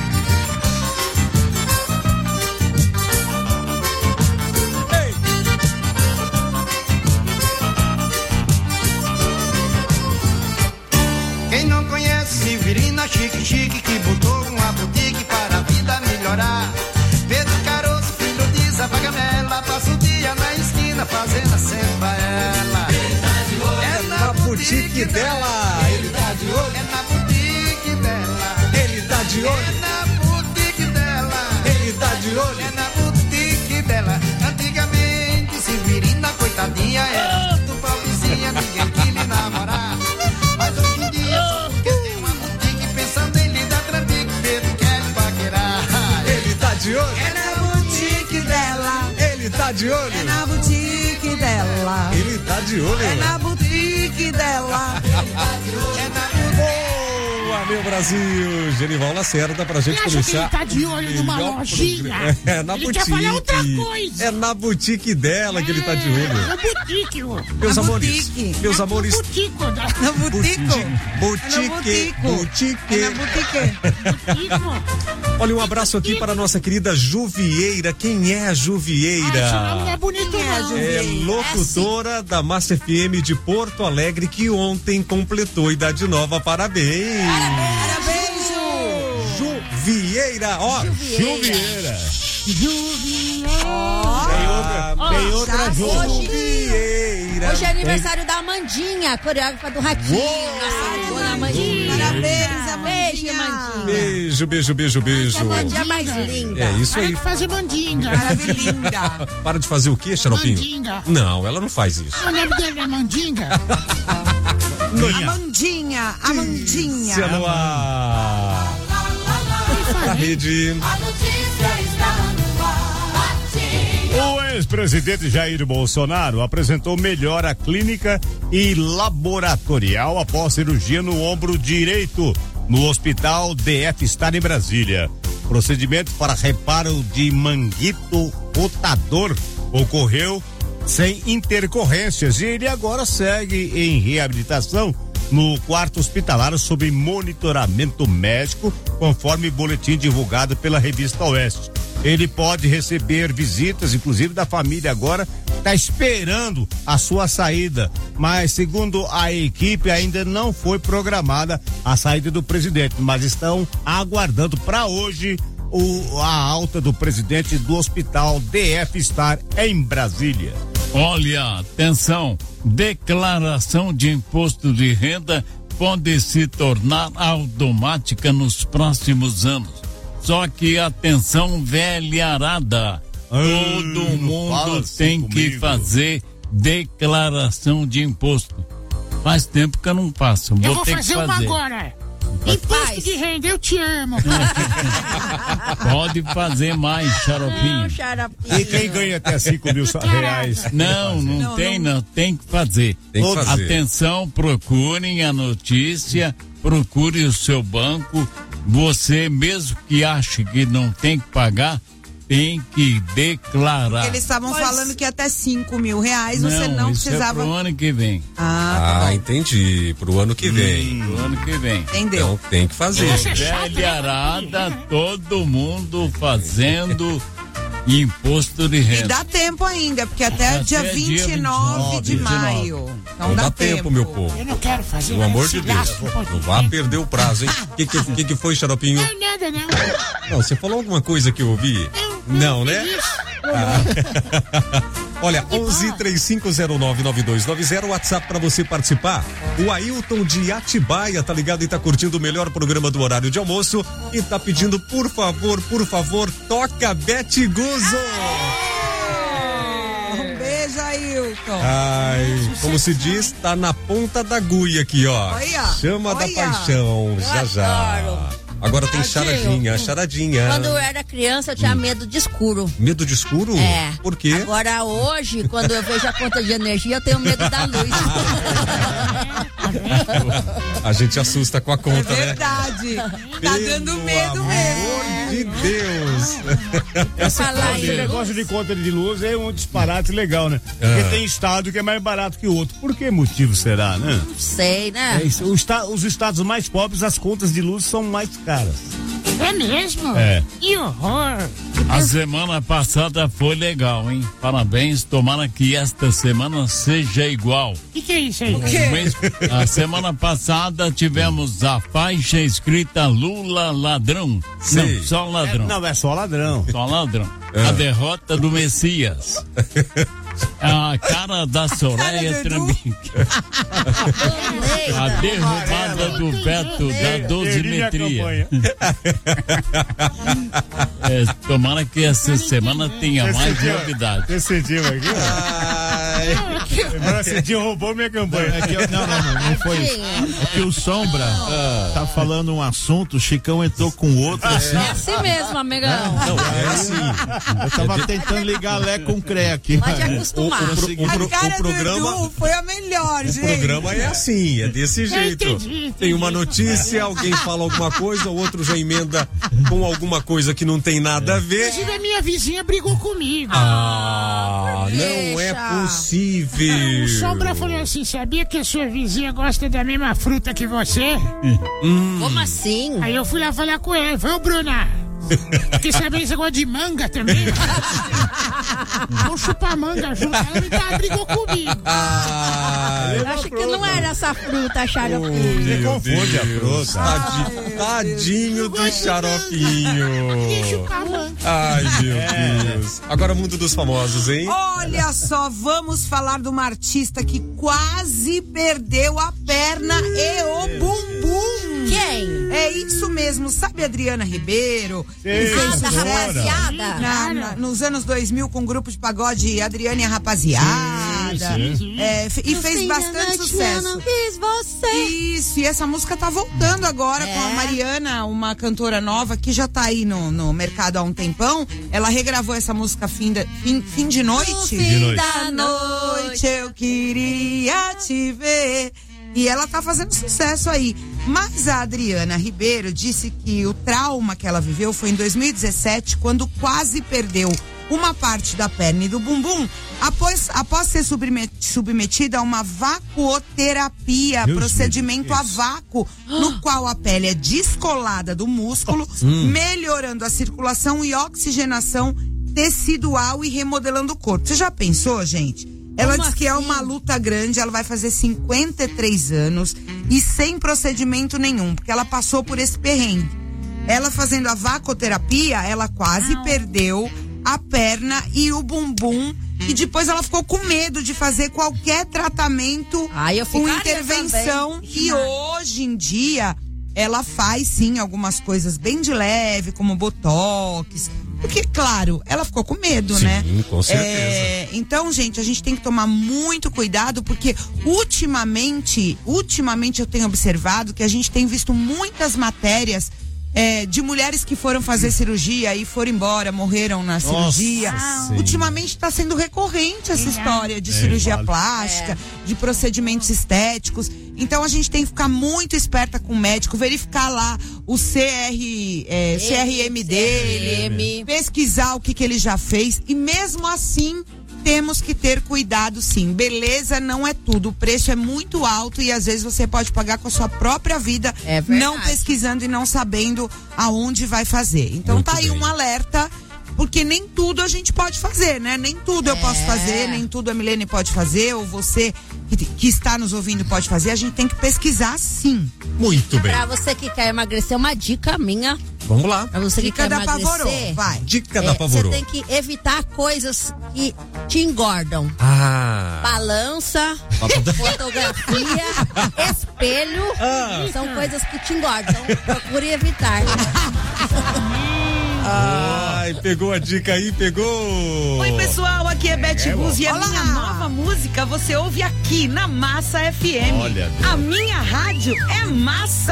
S10: Quem não conhece Severina Chique, que botou uma boutique para a vida melhorar. Pedro Caroço, filho de Zabagamela, passa o dia na esquina fazendo a cebola. Ele tá de olho,
S2: é na boutique dela.
S10: Ele tá de olho, é na boutique dela.
S2: Ele tá de olho,
S10: é na boutique dela.
S2: Ele tá de olho,
S10: é na boutique dela. Antigamente Severina, coitadinha, era muito pobrezinha, ninguém queria lhe namorar. Mas hoje em dia porque tem uma boutique pensando em lhe dar trambique, Pedro quer paquerar.
S2: Ele tá de olho,
S21: é na boutique dela.
S2: Ele tá de olho,
S21: é na boutique dela.
S2: Ele tá de olho,
S21: é na boutique dela.
S10: Ele tá de olho,
S21: é na boutique.
S2: Boa, meu Brasil. Genival Lacerda pra gente começar.
S5: Ele tá de olho numa lojinha.
S2: É na
S5: ele
S2: boutique.
S5: Quer falar outra coisa.
S2: É na boutique dela que ele tá de olho.
S5: Na boutique,
S2: meus amores. Meus amores.
S5: Na boutique.
S2: Olha, um abraço aqui para a nossa querida Ju Vieira. Quem é a Ju Vieira?
S5: Esse nome não é bonito, não.
S2: É locutora da Massa FM de Porto Alegre, que ontem completou idade nova. Parabéns!
S21: Parabéns,
S2: Ju Vieira! Ó, Ju Vieira!
S20: Tem outra Ju.
S22: Hoje é aniversário da Amandinha, coreógrafa do Ratinho. Nossa, dona Amandinha.
S21: Parabéns, Amandinha.
S2: Beijo.
S22: Cada dia mais linda.
S2: É isso aí.
S5: Para de fazer mandinga.
S21: Maravilhinda.
S2: Para de fazer o quê, Xaropinho?
S5: Mandinga.
S2: Não, ela não faz isso.
S5: O nome dele é Mandinga.
S21: Amandinha.
S2: Se no ar. A rede.
S10: A notícia está no ar.
S20: O ex-presidente Jair Bolsonaro apresentou melhora clínica e laboratorial após cirurgia no ombro direito no Hospital DF Star em Brasília. Procedimento para reparo de manguito rotador ocorreu sem intercorrências e ele agora segue em reabilitação no quarto hospitalar sob monitoramento médico, conforme boletim divulgado pela revista Oeste. Ele pode receber visitas, inclusive da família agora, está esperando a sua saída, mas segundo a equipe ainda não foi programada a saída do presidente, mas estão aguardando para hoje a alta do presidente do Hospital DF Star em Brasília.
S6: Olha, atenção, declaração de imposto de renda pode se tornar automática nos próximos anos. Só que atenção, velharada, todo mundo tem que fazer declaração de imposto. Faz tempo que eu não faço,
S5: vou
S6: ter
S5: fazer
S6: que fazer.
S5: uma agora. Imposto de renda, eu te amo.
S6: Pode fazer mais, Xaropinho.
S20: E quem ganha até 5 mil reais?
S6: Não tem que fazer. Atenção, procurem a notícia, procure o seu banco. Você mesmo que acha que não tem que pagar, tem que declarar.
S21: Porque eles estavam falando que até 5 mil reais você não precisava.
S6: É pro ano que vem.
S2: Entendi. Pro ano que vem.
S6: Pro ano que vem.
S21: Entendeu?
S2: Então tem que fazer.
S6: Velharada, todo mundo fazendo imposto de renda.
S21: E dá tempo ainda, porque até dia 29 de maio. Então dá tempo,
S2: meu povo.
S5: Eu não quero fazer.
S2: Pelo amor de Deus. Não vá perder o prazo, hein? O que foi, Xaropinho?
S5: Não, nada, não.
S2: Não, você falou alguma coisa que eu ouvi? Não, né? Olha, 11-3509-9290, WhatsApp pra você participar. O Ailton de Atibaia tá ligado e tá curtindo o melhor programa do horário de almoço e tá pedindo, por favor, toca Bete Guzzo.
S21: Um beijo, Ailton.
S2: Ai, como se diz, tá na ponta da agulha aqui, ó. Chama da paixão, já. Agora tem charadinha.
S22: Quando eu era criança, eu tinha medo de escuro.
S2: Medo de escuro?
S22: É.
S2: Por quê?
S22: Agora, hoje, quando eu vejo a conta de energia, eu tenho medo da luz.
S2: A gente assusta com a conta,
S21: né? É verdade. Tá dando medo mesmo.
S2: De Deus.
S20: Esse negócio de conta de luz é um disparate legal, né? Porque tem estado que é mais barato que o outro. Por que motivo será, né?
S22: Não sei, né?
S20: Os estados mais pobres, as contas de luz são mais caras.
S5: É mesmo?
S20: É.
S5: Que horror.
S6: A semana passada foi legal, hein? Parabéns, tomara que esta semana seja igual.
S5: O que é isso aí?
S6: A semana passada tivemos a faixa escrita Lula ladrão.
S2: Sim.
S6: Não, só ladrão.
S20: É só ladrão.
S6: Só ladrão. A derrota do Messias. A cara da Soraya Trambique. A derrubada do veto da dosimetria. Tomara que essa semana tenha mais novidades.
S20: Esse dia aqui, ó. Esse dia roubou minha campanha.
S4: Não foi isso. É que o Sombra tá falando um assunto, o Chicão entrou com outro. Assim.
S22: É assim mesmo, amigão.
S2: Não, é assim.
S4: Eu tava tentando ligar Lé com Cré aqui.
S22: Pode acostumar.
S2: O programa
S21: foi a melhor, gente.
S2: O programa é assim, é desse jeito.
S5: Entendi.
S2: Tem uma notícia, alguém fala alguma coisa, o outro já emenda com alguma coisa que não tem nada a ver.
S5: Inclusive a minha vizinha brigou comigo.
S2: Não é possível.
S5: O Sombra falou assim, sabia que a sua vizinha gosta da mesma fruta que você?
S22: Como assim?
S5: Aí eu fui lá falar com ela, falei, ô Bruna, fiquei sabendo que você gosta de manga também? Vamos chupar manga junto. Ela brigou comigo.
S22: Eu acho que não era essa fruta, Xaropinho.
S20: Confunde a fruta.
S2: Tadinho do Xaropinho. Ai, meu Deus. Agora mundo dos famosos, hein?
S21: Olha só, vamos falar de uma artista que quase perdeu a perna e o bumbum.
S22: Quem?
S21: É isso mesmo, sabe a Adriana Ribeiro? Que fez sucesso nos anos 2000 com o grupo de pagode Adriana e a Rapaziada.
S22: Sim.
S21: E fez bastante sucesso.
S22: Não quis você.
S21: Isso, e essa música tá voltando agora com a Mariana, uma cantora nova que já tá aí no mercado há um tempão. Ela regravou essa música fim de noite.
S22: No fim
S21: da noite eu queria te ver. E ela tá fazendo sucesso aí. Mas a Adriana Ribeiro disse que o trauma que ela viveu foi em 2017, quando quase perdeu uma parte da perna e do bumbum, após ser submetida a uma vacuoterapia, procedimento a vácuo, no qual a pele é descolada do músculo, melhorando a circulação e oxigenação tecidual e remodelando o corpo. Você já pensou, gente? Ela diz que é uma luta grande, ela vai fazer 53 anos e sem procedimento nenhum, porque ela passou por esse perrengue. Ela fazendo a vacoterapia, ela quase perdeu a perna e o bumbum, e depois ela ficou com medo de fazer qualquer tratamento com intervenção. E hoje em dia ela faz sim algumas coisas bem de leve, como botox. Porque, claro, ela ficou com medo, né?
S2: Sim, com certeza.
S21: Então, gente, a gente tem que tomar muito cuidado, porque ultimamente eu tenho observado que a gente tem visto muitas matérias de mulheres que foram fazer cirurgia e foram embora, morreram na cirurgia. Ultimamente está sendo recorrente essa história de cirurgia plástica, de procedimentos estéticos. Então a gente tem que ficar muito esperta com o médico, verificar lá o CRM dele, pesquisar o que ele já fez, e mesmo assim temos que ter cuidado, sim. Beleza não é tudo, o preço é muito alto e às vezes você pode pagar com a sua própria vida, não pesquisando e não sabendo aonde vai fazer. Então muito tá aí um alerta, porque nem tudo a gente pode fazer, né? Nem tudo eu posso fazer, nem tudo a Milene pode fazer, ou você que está nos ouvindo pode fazer. A gente tem que pesquisar, sim.
S2: Muito bem.
S22: Pra você que quer emagrecer, uma dica minha.
S2: Vamos lá.
S22: Pra você
S21: Dica
S22: que quer
S21: da
S22: emagrecer,
S21: Pavorô, vai.
S2: Dica da Pavorô.
S22: Você tem que evitar coisas que te engordam. Balança, fotografia, espelho, são coisas que te engordam. Então, procure evitar.
S2: Ai, pegou a dica aí, pegou.
S21: Oi, pessoal, aqui é Beth Bus e a minha nova música você ouve aqui na Massa FM.
S2: Olha,
S21: a minha rádio é massa.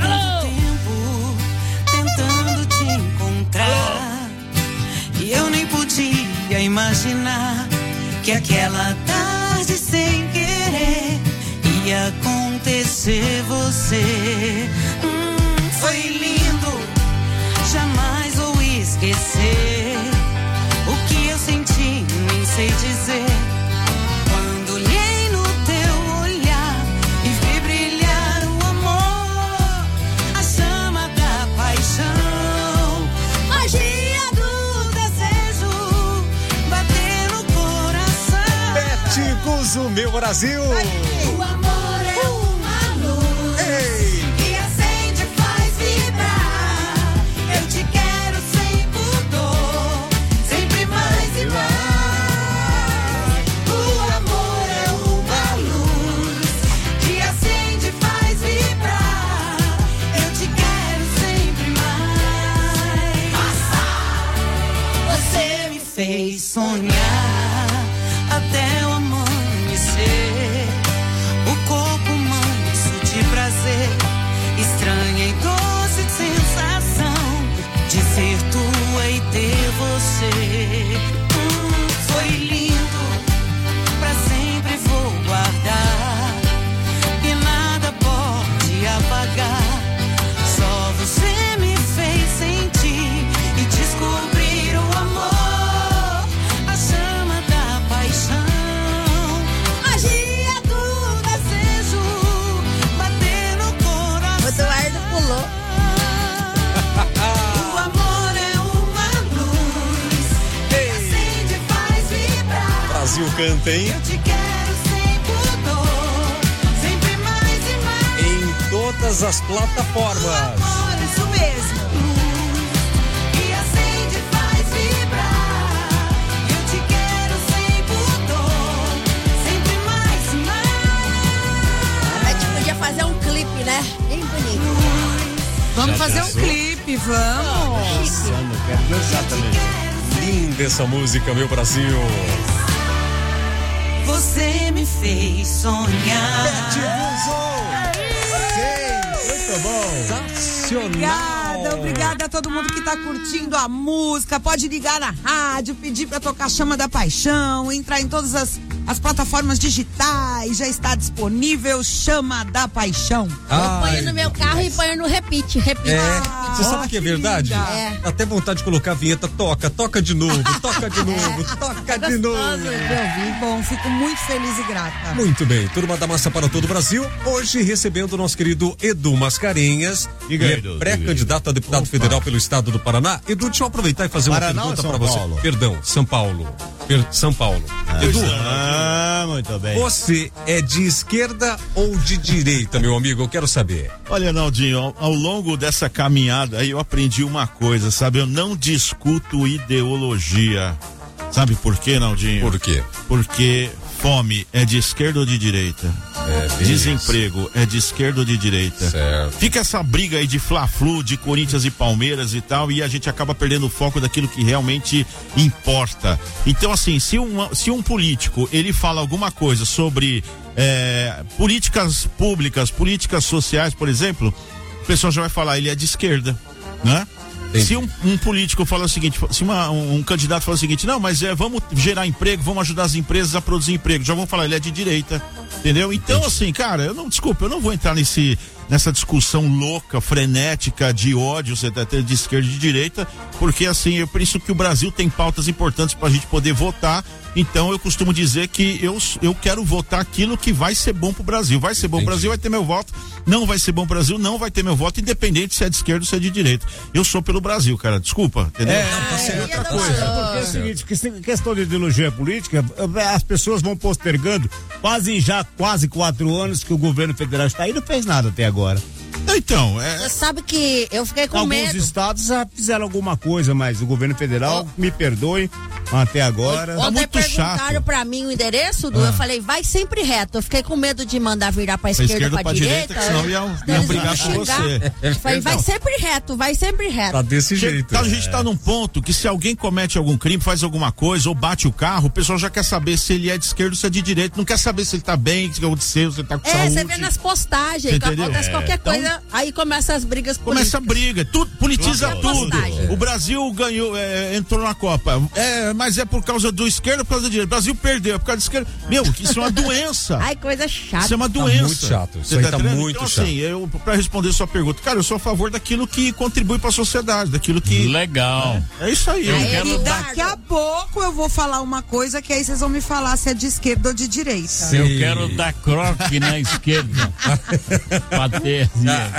S12: Tentando te encontrar, e eu nem podia imaginar que aquela tarde sem querer ia acontecer você. Foi lindo, jamais vou esquecer o que eu senti, nem sei dizer. Quando olhei no teu olhar e vi brilhar o amor, a chama da paixão, magia do desejo, bater no coração.
S2: Beth Guzzo, meu Brasil.
S12: O amor é uma luz que acende e faz vibrar. Eu te quero sem pudor, sempre mais e mais. O amor é uma luz que acende e faz vibrar. Eu te quero sempre mais. Você me fez sonhar até o amanhecer. O corpo manso de prazer, estranha e doce sensação de ser tua e ter você. Foi lindo, pra sempre vou guardar, e nada pode apagar. Só você me fez sentir e descobrir o amor, a chama da paixão, magia do desejo, bater no coração.
S22: O Eduardo pulou.
S12: O amor é uma luz que acende e faz vibrar.
S2: Brasil canta, hein?
S12: Eu te quero sem pudor, sempre mais e mais.
S2: Em todas as plataformas.
S21: Olha, isso mesmo.
S12: Que acende e faz vibrar. Eu te quero sem pudor, sempre mais e mais.
S22: A gente podia fazer um clipe, né? Bem bonito.
S21: Vamos
S2: Já
S21: fazer um
S2: pensou?
S21: clipe, vamos.
S20: Quero dançar também.
S2: Linda essa música, meu Brasil.
S12: Você me fez sonhar.
S2: Muito bom. Sensacional.
S21: Obrigada a todo mundo que tá curtindo a música. Pode ligar na rádio, pedir pra tocar Chama da Paixão, entrar em todas as as plataformas digitais, já está disponível Chama da Paixão.
S22: Eu ponho no meu carro e ponho no repite.
S2: Você sabe que é verdade? Dá até vontade de colocar a vinheta, toca de novo, toca de novo, toca de novo.
S21: Bom, fico muito feliz e grata.
S2: Muito bem, Turma da Massa para todo o Brasil, hoje recebendo o nosso querido Edu Mascarenhas, pré-candidato a deputado federal pelo estado do Paraná. Edu, deixa eu aproveitar e fazer uma pergunta para você. Perdão, São Paulo. Edu,
S20: muito bem.
S2: Você é de esquerda ou de direita, meu amigo? Eu quero saber.
S4: Olha, Naldinho, ao longo dessa caminhada aí eu aprendi uma coisa, sabe? Eu não discuto ideologia. Sabe por quê, Naldinho?
S2: Por quê?
S4: Porque fome é de esquerda ou de direita? Desemprego é de esquerda ou de direita?
S2: Certo.
S4: Fica essa briga aí de Fla-Flu, de Corinthians e Palmeiras e tal, e a gente acaba perdendo o foco daquilo que realmente importa. Então, assim, se um político, ele fala alguma coisa sobre políticas públicas, políticas sociais, por exemplo, o pessoal já vai falar, ele é de esquerda, né? Se um político fala o seguinte, se um candidato fala o seguinte, não, mas vamos gerar emprego, vamos ajudar as empresas a produzir emprego, já vão falar, ele é de direita, entendeu? Então, assim, cara, eu não vou entrar nessa discussão louca, frenética de ódio, você tá tendo de esquerda e de direita, porque assim, eu penso que o Brasil tem pautas importantes pra gente poder votar. Então eu costumo dizer que eu quero votar aquilo que vai ser bom pro Brasil. Vai ser bom pro Brasil, vai ter meu voto. Não vai ser bom pro Brasil, não vai ter meu voto, independente se é de esquerda ou se é de direita. Eu sou pelo Brasil, cara, desculpa, entendeu?
S20: Tá sendo outra coisa. Porque é o seguinte, questão de ideologia política, as pessoas vão postergando quase 4 anos que o governo federal está aí, não fez nada até agora.
S4: Então,
S22: Você sabe que eu fiquei com medo.
S20: Alguns estados já fizeram alguma coisa, mas o governo federal, me perdoe, até agora.
S22: Ontem muito perguntaram chato. Pra mim o endereço eu falei, vai sempre reto. Eu fiquei com medo de mandar virar pra esquerda ou pra direita.
S4: Que senão iam brigar com você.
S22: Eu falei, vai sempre reto.
S2: Tá desse jeito.
S4: Então a gente tá num ponto que se alguém comete algum crime, faz alguma coisa ou bate o carro, o pessoal já quer saber se ele é de esquerda ou se é de direita. Não quer saber se ele tá bem, se aconteceu, se ele tá com saúde.
S22: Você vê nas postagens, acontece qualquer coisa. Aí começa as brigas políticas.
S4: Começa a briga, politiza tudo. O Brasil ganhou, entrou na Copa. Mas é por causa do esquerda ou por causa da direita? O Brasil perdeu, é por causa da esquerda. Meu, isso é uma doença.
S22: Ai, coisa chata.
S4: Isso é uma doença.
S2: Tá muito chato. Isso aí tá muito chato.
S4: Então, assim, pra responder sua pergunta, cara, eu sou a favor daquilo que contribui pra sociedade, daquilo que.
S6: Legal.
S4: É isso aí.
S21: E daqui a pouco eu vou falar uma coisa que aí vocês vão me falar se é de esquerda ou de direita.
S6: Sim. Eu quero dar croque na esquerda. Bater.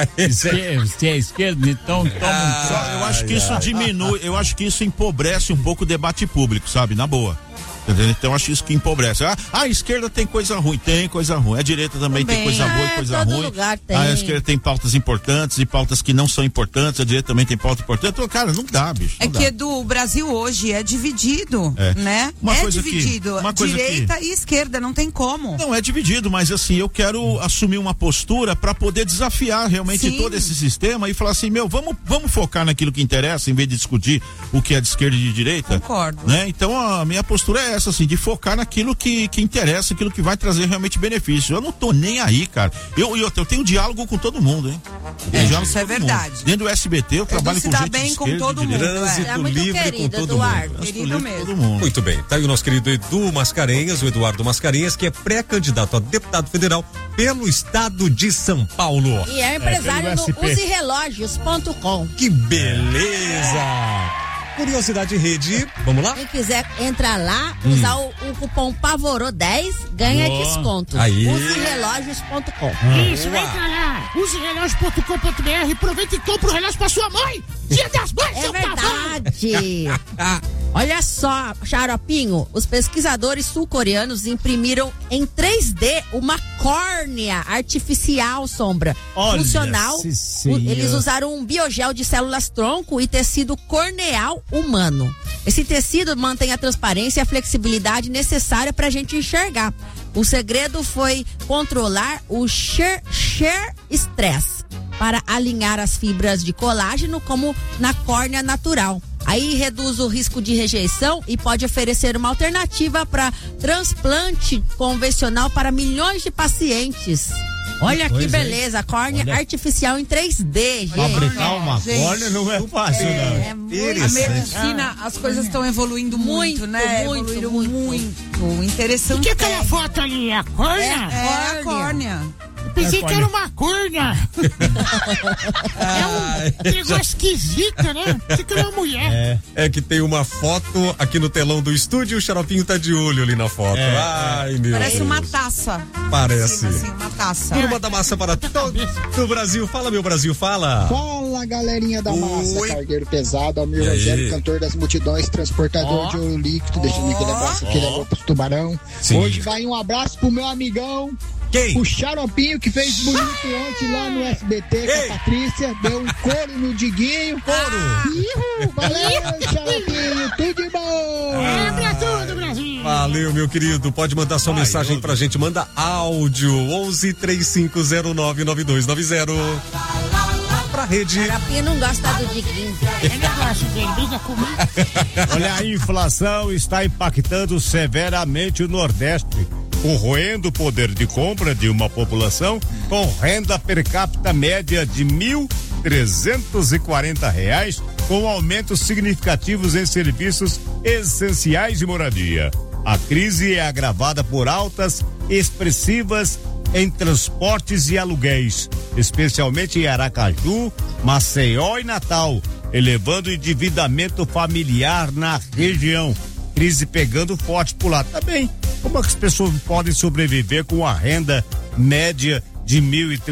S6: Se é esquerda, então toma um croque.
S4: Eu acho que isso diminui, eu acho que isso empobrece um pouco o debate público, sabe? Na boa. Então acho isso que empobrece. A esquerda tem coisa ruim, A direita também tem coisa boa e coisa ruim. A esquerda tem pautas importantes e pautas que não são importantes, a direita também tem pauta importante. Então, cara, não dá, bicho.
S21: O Brasil hoje é dividido, né? Dividido. Direita e esquerda, não tem como.
S4: Não, é dividido, mas assim, eu quero assumir uma postura pra poder desafiar realmente todo esse sistema e falar assim, vamos focar naquilo que interessa em vez de discutir o que é de esquerda e de direita.
S21: Concordo.
S4: Né? Então a minha postura é essa, assim, de focar naquilo que interessa, aquilo que vai trazer realmente benefício. Eu não tô nem aí, cara. Eu tenho diálogo com todo mundo, hein?
S21: Isso é verdade.
S4: Mundo. Dentro do SBT eu trabalho com gente
S21: bem com todo mundo.
S2: Trânsito livre
S22: querido,
S2: com todo
S22: Eduardo.
S2: mundo.
S21: Querido mesmo.
S2: Muito bem. Tá aí o nosso querido Edu Mascarenhas, o Eduardo Mascarenhas, que é pré-candidato a deputado federal pelo estado de São Paulo.
S22: E é empresário do userelógios.com.
S2: Que beleza! Curiosidade Rede, vamos lá?
S22: Quem quiser entrar lá, usar o cupom PAVORO10, ganha desconto.
S2: Aí.
S22: Userelógios.com.
S5: Isso, entra lá, userelógios.com.br, aproveita e compra o relógio pra sua mãe. Dia das Mães,
S22: É
S5: seu
S22: verdade. Olha só, Xaropinho, os pesquisadores sul-coreanos imprimiram em 3D uma córnea artificial, Sombra.
S20: Olha,
S22: funcional. Eles usaram um biogel de células tronco e tecido corneal humano. Esse tecido mantém a transparência e a flexibilidade necessária pra gente enxergar. O segredo foi controlar o shear stress para alinhar as fibras de colágeno como na córnea natural. Aí reduz o risco de rejeição e pode oferecer uma alternativa para transplante convencional para milhões de pacientes. Olha que beleza, córnea artificial em 3D, gente.
S20: Fabricar uma córnea não é fácil, não.
S21: A medicina, as coisas estão evoluindo muito, né? Evoluíram muito. Interessante.
S5: O que é aquela foto ali? A córnea?
S21: É a córnea.
S5: Eu pensei que era uma córnea. É um negócio esquisito, né? Pensei que era uma mulher.
S2: É que tem uma foto aqui no telão do estúdio e o Xaropinho tá de olho ali na foto. Ai, meu
S21: Parece
S2: Deus.
S21: uma taça.
S2: Parece.
S21: Assim, uma taça.
S2: Turma da massa para todo o Brasil. Fala, meu Brasil, fala.
S8: Fala, galerinha da massa. Cargueiro pesado, Almir
S2: E aí?
S8: Rogério, cantor das multidões, transportador de ouro líquido, deixando aquele abraço aquele alô pros tubarão.
S2: Sim.
S8: Hoje vai um abraço pro meu amigão.
S2: Quem?
S8: O Xaropinho, que fez bonito ontem lá no SBT com a Patrícia. Deu um couro no Diguinho. Couro! Valeu, Xaropinho! Tudo de bom!
S5: Pra tudo, Brasil!
S2: Valeu, meu querido. Pode mandar sua mensagem pra gente. Manda áudio 11 3509 9290. Pra rede.
S22: Xaropinho não gosta do Diguinho.
S5: É negócio dele, briga comigo.
S20: Olha, a inflação está impactando severamente o Nordeste, corroendo o poder de compra de uma população com renda per capita média de R$ 1.340, com aumentos significativos em serviços essenciais de moradia. A crise é agravada por altas expressivas em transportes e aluguéis, especialmente em Aracaju, Maceió e Natal, elevando o endividamento familiar na região. Crise pegando forte por lá também. Como é que as pessoas podem sobreviver com a renda média de R$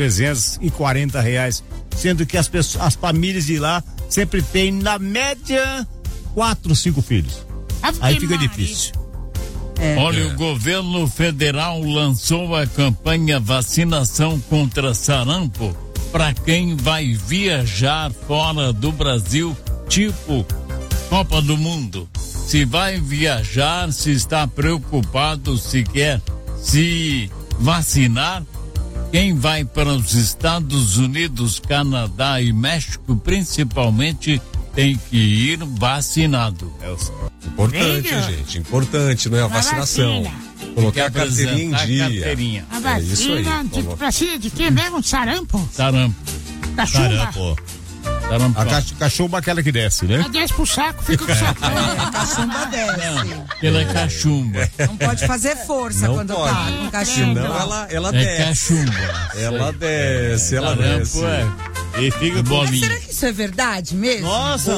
S20: 1.340, sendo que as famílias de lá sempre têm, na média, 4, 5 filhos? Aí fica difícil.
S6: Olha, o governo federal lançou a campanha vacinação contra sarampo para quem vai viajar fora do Brasil, tipo Copa do Mundo. Se vai viajar, se está preocupado, se quer se vacinar, quem vai para os Estados Unidos, Canadá e México, principalmente, tem que ir vacinado.
S2: Importante, gente. Importante, não é a vacinação. Colocar a carteirinha em dia.
S5: A vacina precisa de quê mesmo? Sarampo?
S6: Sarampo.
S5: Cachumba.
S20: A cachumba é aquela que desce, né?
S5: Ela desce pro saco, fica com o saco.
S21: A cachumba desce.
S6: Ela é cachumba.
S21: Não pode fazer força quando tá com cachumba.
S2: Senão ela desce.
S6: Cachumba.
S2: Ela desce, ela desce.
S20: E fica bolinha.
S21: Será que isso é verdade mesmo?
S20: Nossa!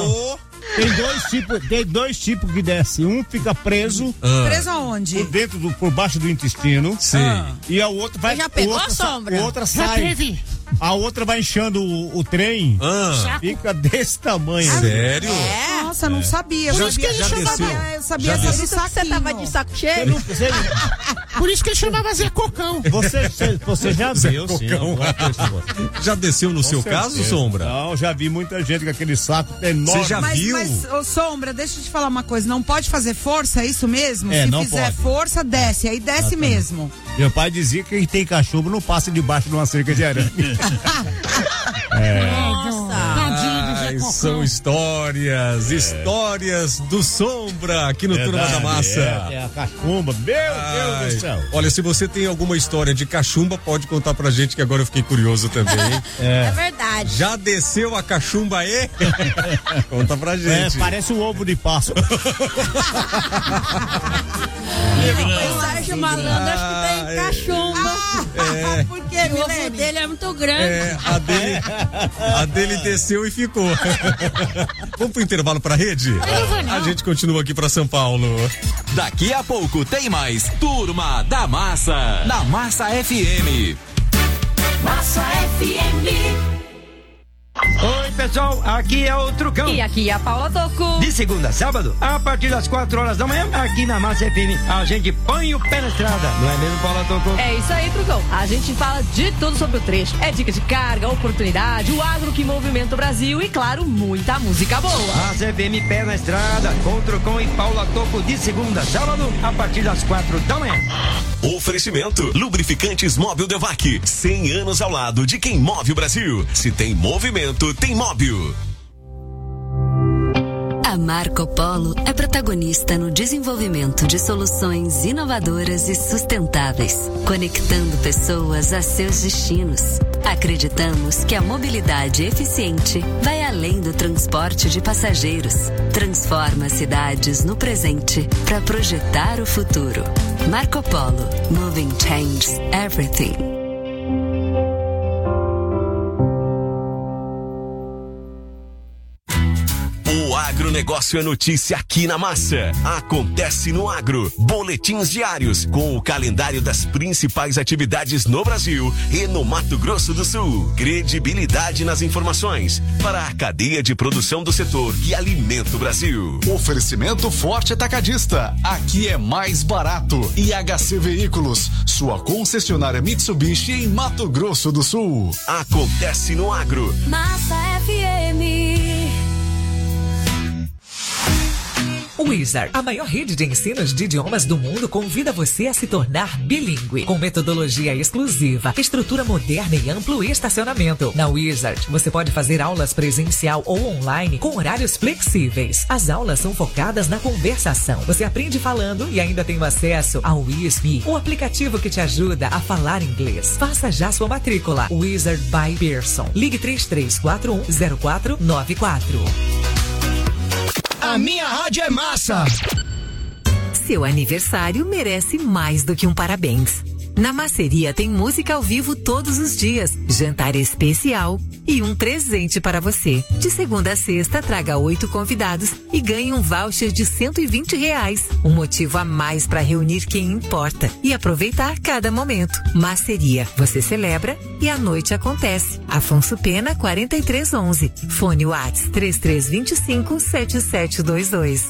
S20: Tem dois tipos que desce. Um fica preso.
S21: Preso aonde?
S20: Por baixo do intestino.
S2: Sim.
S20: E a outra vai.
S22: Já pegou a sombra?
S20: A outra sai. A outra vai enchendo o trem. Fica desse tamanho.
S2: Sério?
S21: Nossa, não sabia.
S5: Por isso que ele chamava.
S21: Eu sabia só do saquinho.
S22: Você tava de saco cheio?
S5: Por isso que ele chamava Zé Cocão.
S20: Você já viu, sim.
S2: Já desceu no seu caso, Sombra?
S20: Não, já vi muita gente com aquele saco enorme.
S2: Você já viu?
S21: Mas, Sombra, deixa eu te falar uma coisa. Não pode fazer força, é isso mesmo? Se
S20: não
S21: fizer
S20: pode.
S21: força, desce. Aí desce mesmo.
S20: Meu pai dizia que quem tem cachorro não passa debaixo de uma cerca de arame.
S2: São histórias do Sombra aqui no Turma da Massa.
S20: É a cachumba, meu Deus do céu.
S2: Olha, se você tem alguma história de cachumba, pode contar pra gente, que agora eu fiquei curioso também.
S22: É verdade.
S2: Já desceu a cachumba aí? Conta pra gente.
S20: Parece um ovo de Páscoa.
S22: O Sérgio Malandro acho que tem cachumba.
S21: Por que,
S22: o ovo dele é muito grande.
S2: A dele desceu e ficou. Vamos pro intervalo pra rede? A gente continua aqui pra São Paulo.
S19: Daqui a pouco tem mais Turma da Massa, na Massa FM.
S11: Massa FM.
S23: Oi, pessoal, aqui é o Trucão.
S11: E aqui é a Paula Toco.
S23: De segunda a sábado, a partir das 4 horas da manhã, aqui na Massa FM, a gente põe o pé na estrada. Não é mesmo, Paula Toco?
S11: É isso aí, Trucão. A gente fala de tudo sobre o trecho. É dica de carga, oportunidade, o agro que movimenta o Brasil e, claro, muita música boa.
S23: Massa FM, pé na estrada, com o Trucão e Paula Toco, de segunda a sábado, a partir das 4 da manhã.
S24: Oferecimento: Lubrificantes Móbil Devac, 100 anos ao lado de quem move o Brasil. Se tem movimento, tem móvel.
S7: A Marco Polo é protagonista no desenvolvimento de soluções inovadoras e sustentáveis, conectando pessoas a seus destinos. Acreditamos que a mobilidade eficiente vai além do transporte de passageiros. Transforma cidades no presente para projetar o futuro. Marco Polo. Moving changes everything.
S24: O agronegócio é notícia aqui na Massa. Acontece no Agro. Boletins diários com o calendário das principais atividades no Brasil e no Mato Grosso do Sul. Credibilidade nas informações para a cadeia de produção do setor que alimenta o Brasil.
S9: Oferecimento Forte Atacadista. Aqui é mais barato. IHC Veículos, sua concessionária Mitsubishi em Mato Grosso do Sul.
S24: Acontece no Agro.
S18: Massa FM.
S13: Wizard, a maior rede de ensinos de idiomas do mundo, convida você a se tornar bilíngue, com metodologia exclusiva, estrutura moderna e amplo estacionamento. Na Wizard, você pode fazer aulas presencial ou online com horários flexíveis. As aulas são focadas na conversação. Você aprende falando e ainda tem acesso ao WISP, o aplicativo que te ajuda a falar inglês. Faça já sua matrícula. Wizard by Pearson. Ligue 33410494.
S14: A minha rádio é massa.
S1: Seu aniversário merece mais do que um parabéns. Na Masseria tem música ao vivo todos os dias, jantar especial e um presente para você. De segunda a sexta, traga 8 convidados e ganhe um voucher de R$120. Um motivo a mais para reunir quem importa e aproveitar cada momento. Masseria, você celebra e a noite acontece. Afonso Pena, 4311. Fone WhatsApp 3325-7722.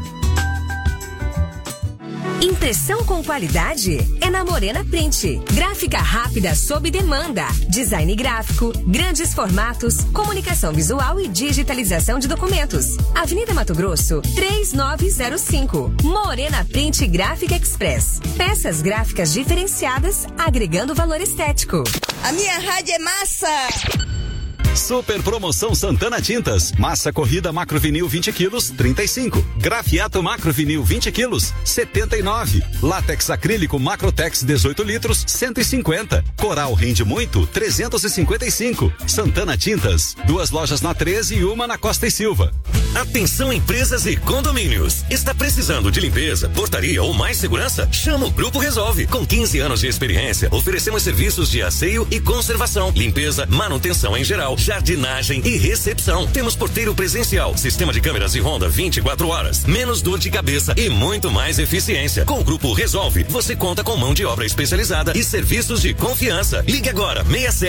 S17: Impressão com qualidade é na Morena Print. Gráfica rápida sob demanda. Design gráfico, grandes formatos, comunicação visual e digitalização de documentos. Avenida Mato Grosso, 3905. Morena Print Gráfica Express. Peças gráficas diferenciadas, agregando valor estético.
S22: A minha rádio é massa!
S19: Super promoção Santana Tintas. Massa corrida macrovinil 20 quilos, 35. Grafiato macrovinil 20 quilos, 79. Látex acrílico Macrotex 18 litros, 150. Coral rende muito, 355. Santana Tintas. 2 lojas na 13 e uma na Costa e Silva.
S24: Atenção empresas e condomínios. Está precisando de limpeza, portaria ou mais segurança? Chama o Grupo Resolve. Com 15 anos de experiência, oferecemos serviços de asseio e conservação, limpeza, manutenção em geral, jardinagem e recepção. Temos porteiro presencial, sistema de câmeras e ronda 24 horas, menos dor de cabeça e muito mais eficiência. Com o Grupo Resolve, você conta com mão de obra especializada e serviços de confiança. Ligue agora,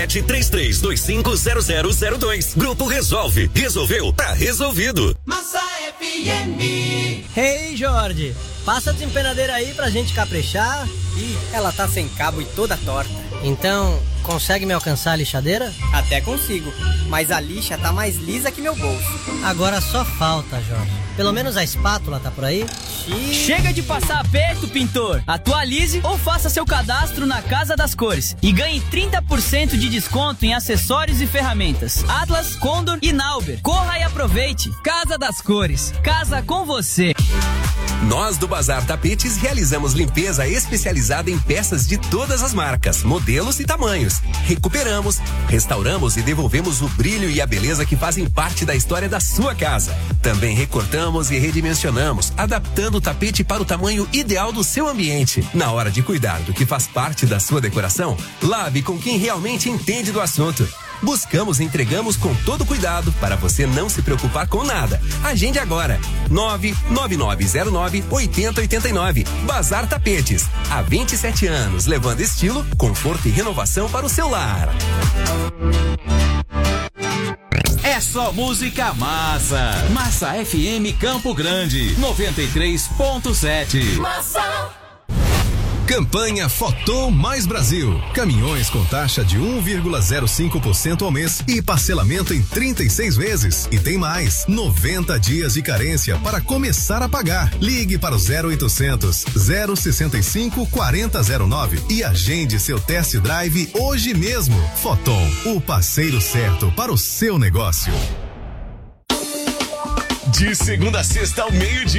S24: 6733250002. Grupo Resolve. Resolveu? Tá resolvido.
S25: Massa FM. Hey, Jorge, passa a desempenadeira aí pra gente caprichar. Ih, ela tá sem cabo e toda torta. Então, consegue me alcançar a lixadeira? Até consigo, mas a lixa tá mais lisa que meu bolso. Agora só falta, Jorge. Pelo menos a espátula tá por aí?
S26: Chega de passar aperto, pintor. Atualize ou faça seu cadastro na Casa das Cores e ganhe 30% de desconto em acessórios e ferramentas. Atlas, Condor e Nauber. Corra e aproveite. Casa das Cores. Casa com você.
S24: Nós do Bazar Tapetes realizamos limpeza especializada em peças de todas as marcas, modelos e tamanhos. Recuperamos, restauramos e devolvemos o brilho e a beleza que fazem parte da história da sua casa. Também recortamos e redimensionamos, adaptando o tapete para o tamanho ideal do seu ambiente. Na hora de cuidar do que faz parte da sua decoração, lave com quem realmente entende do assunto. Buscamos e entregamos com todo cuidado para você não se preocupar com nada. Agende agora. 99909-8089. Bazar Tapetes. Há 27 anos, levando estilo, conforto e renovação para o seu lar.
S19: É só música massa. Massa FM Campo Grande, 93.7.
S24: Massa. Campanha Foton Mais Brasil. Caminhões com taxa de 1,05% ao mês e parcelamento em 36 vezes. E tem mais, 90 dias de carência para começar a pagar. Ligue para o 0800 065 4009 e agende seu test drive hoje mesmo. Foton, o parceiro certo para o seu negócio. De segunda a sexta ao meio-dia.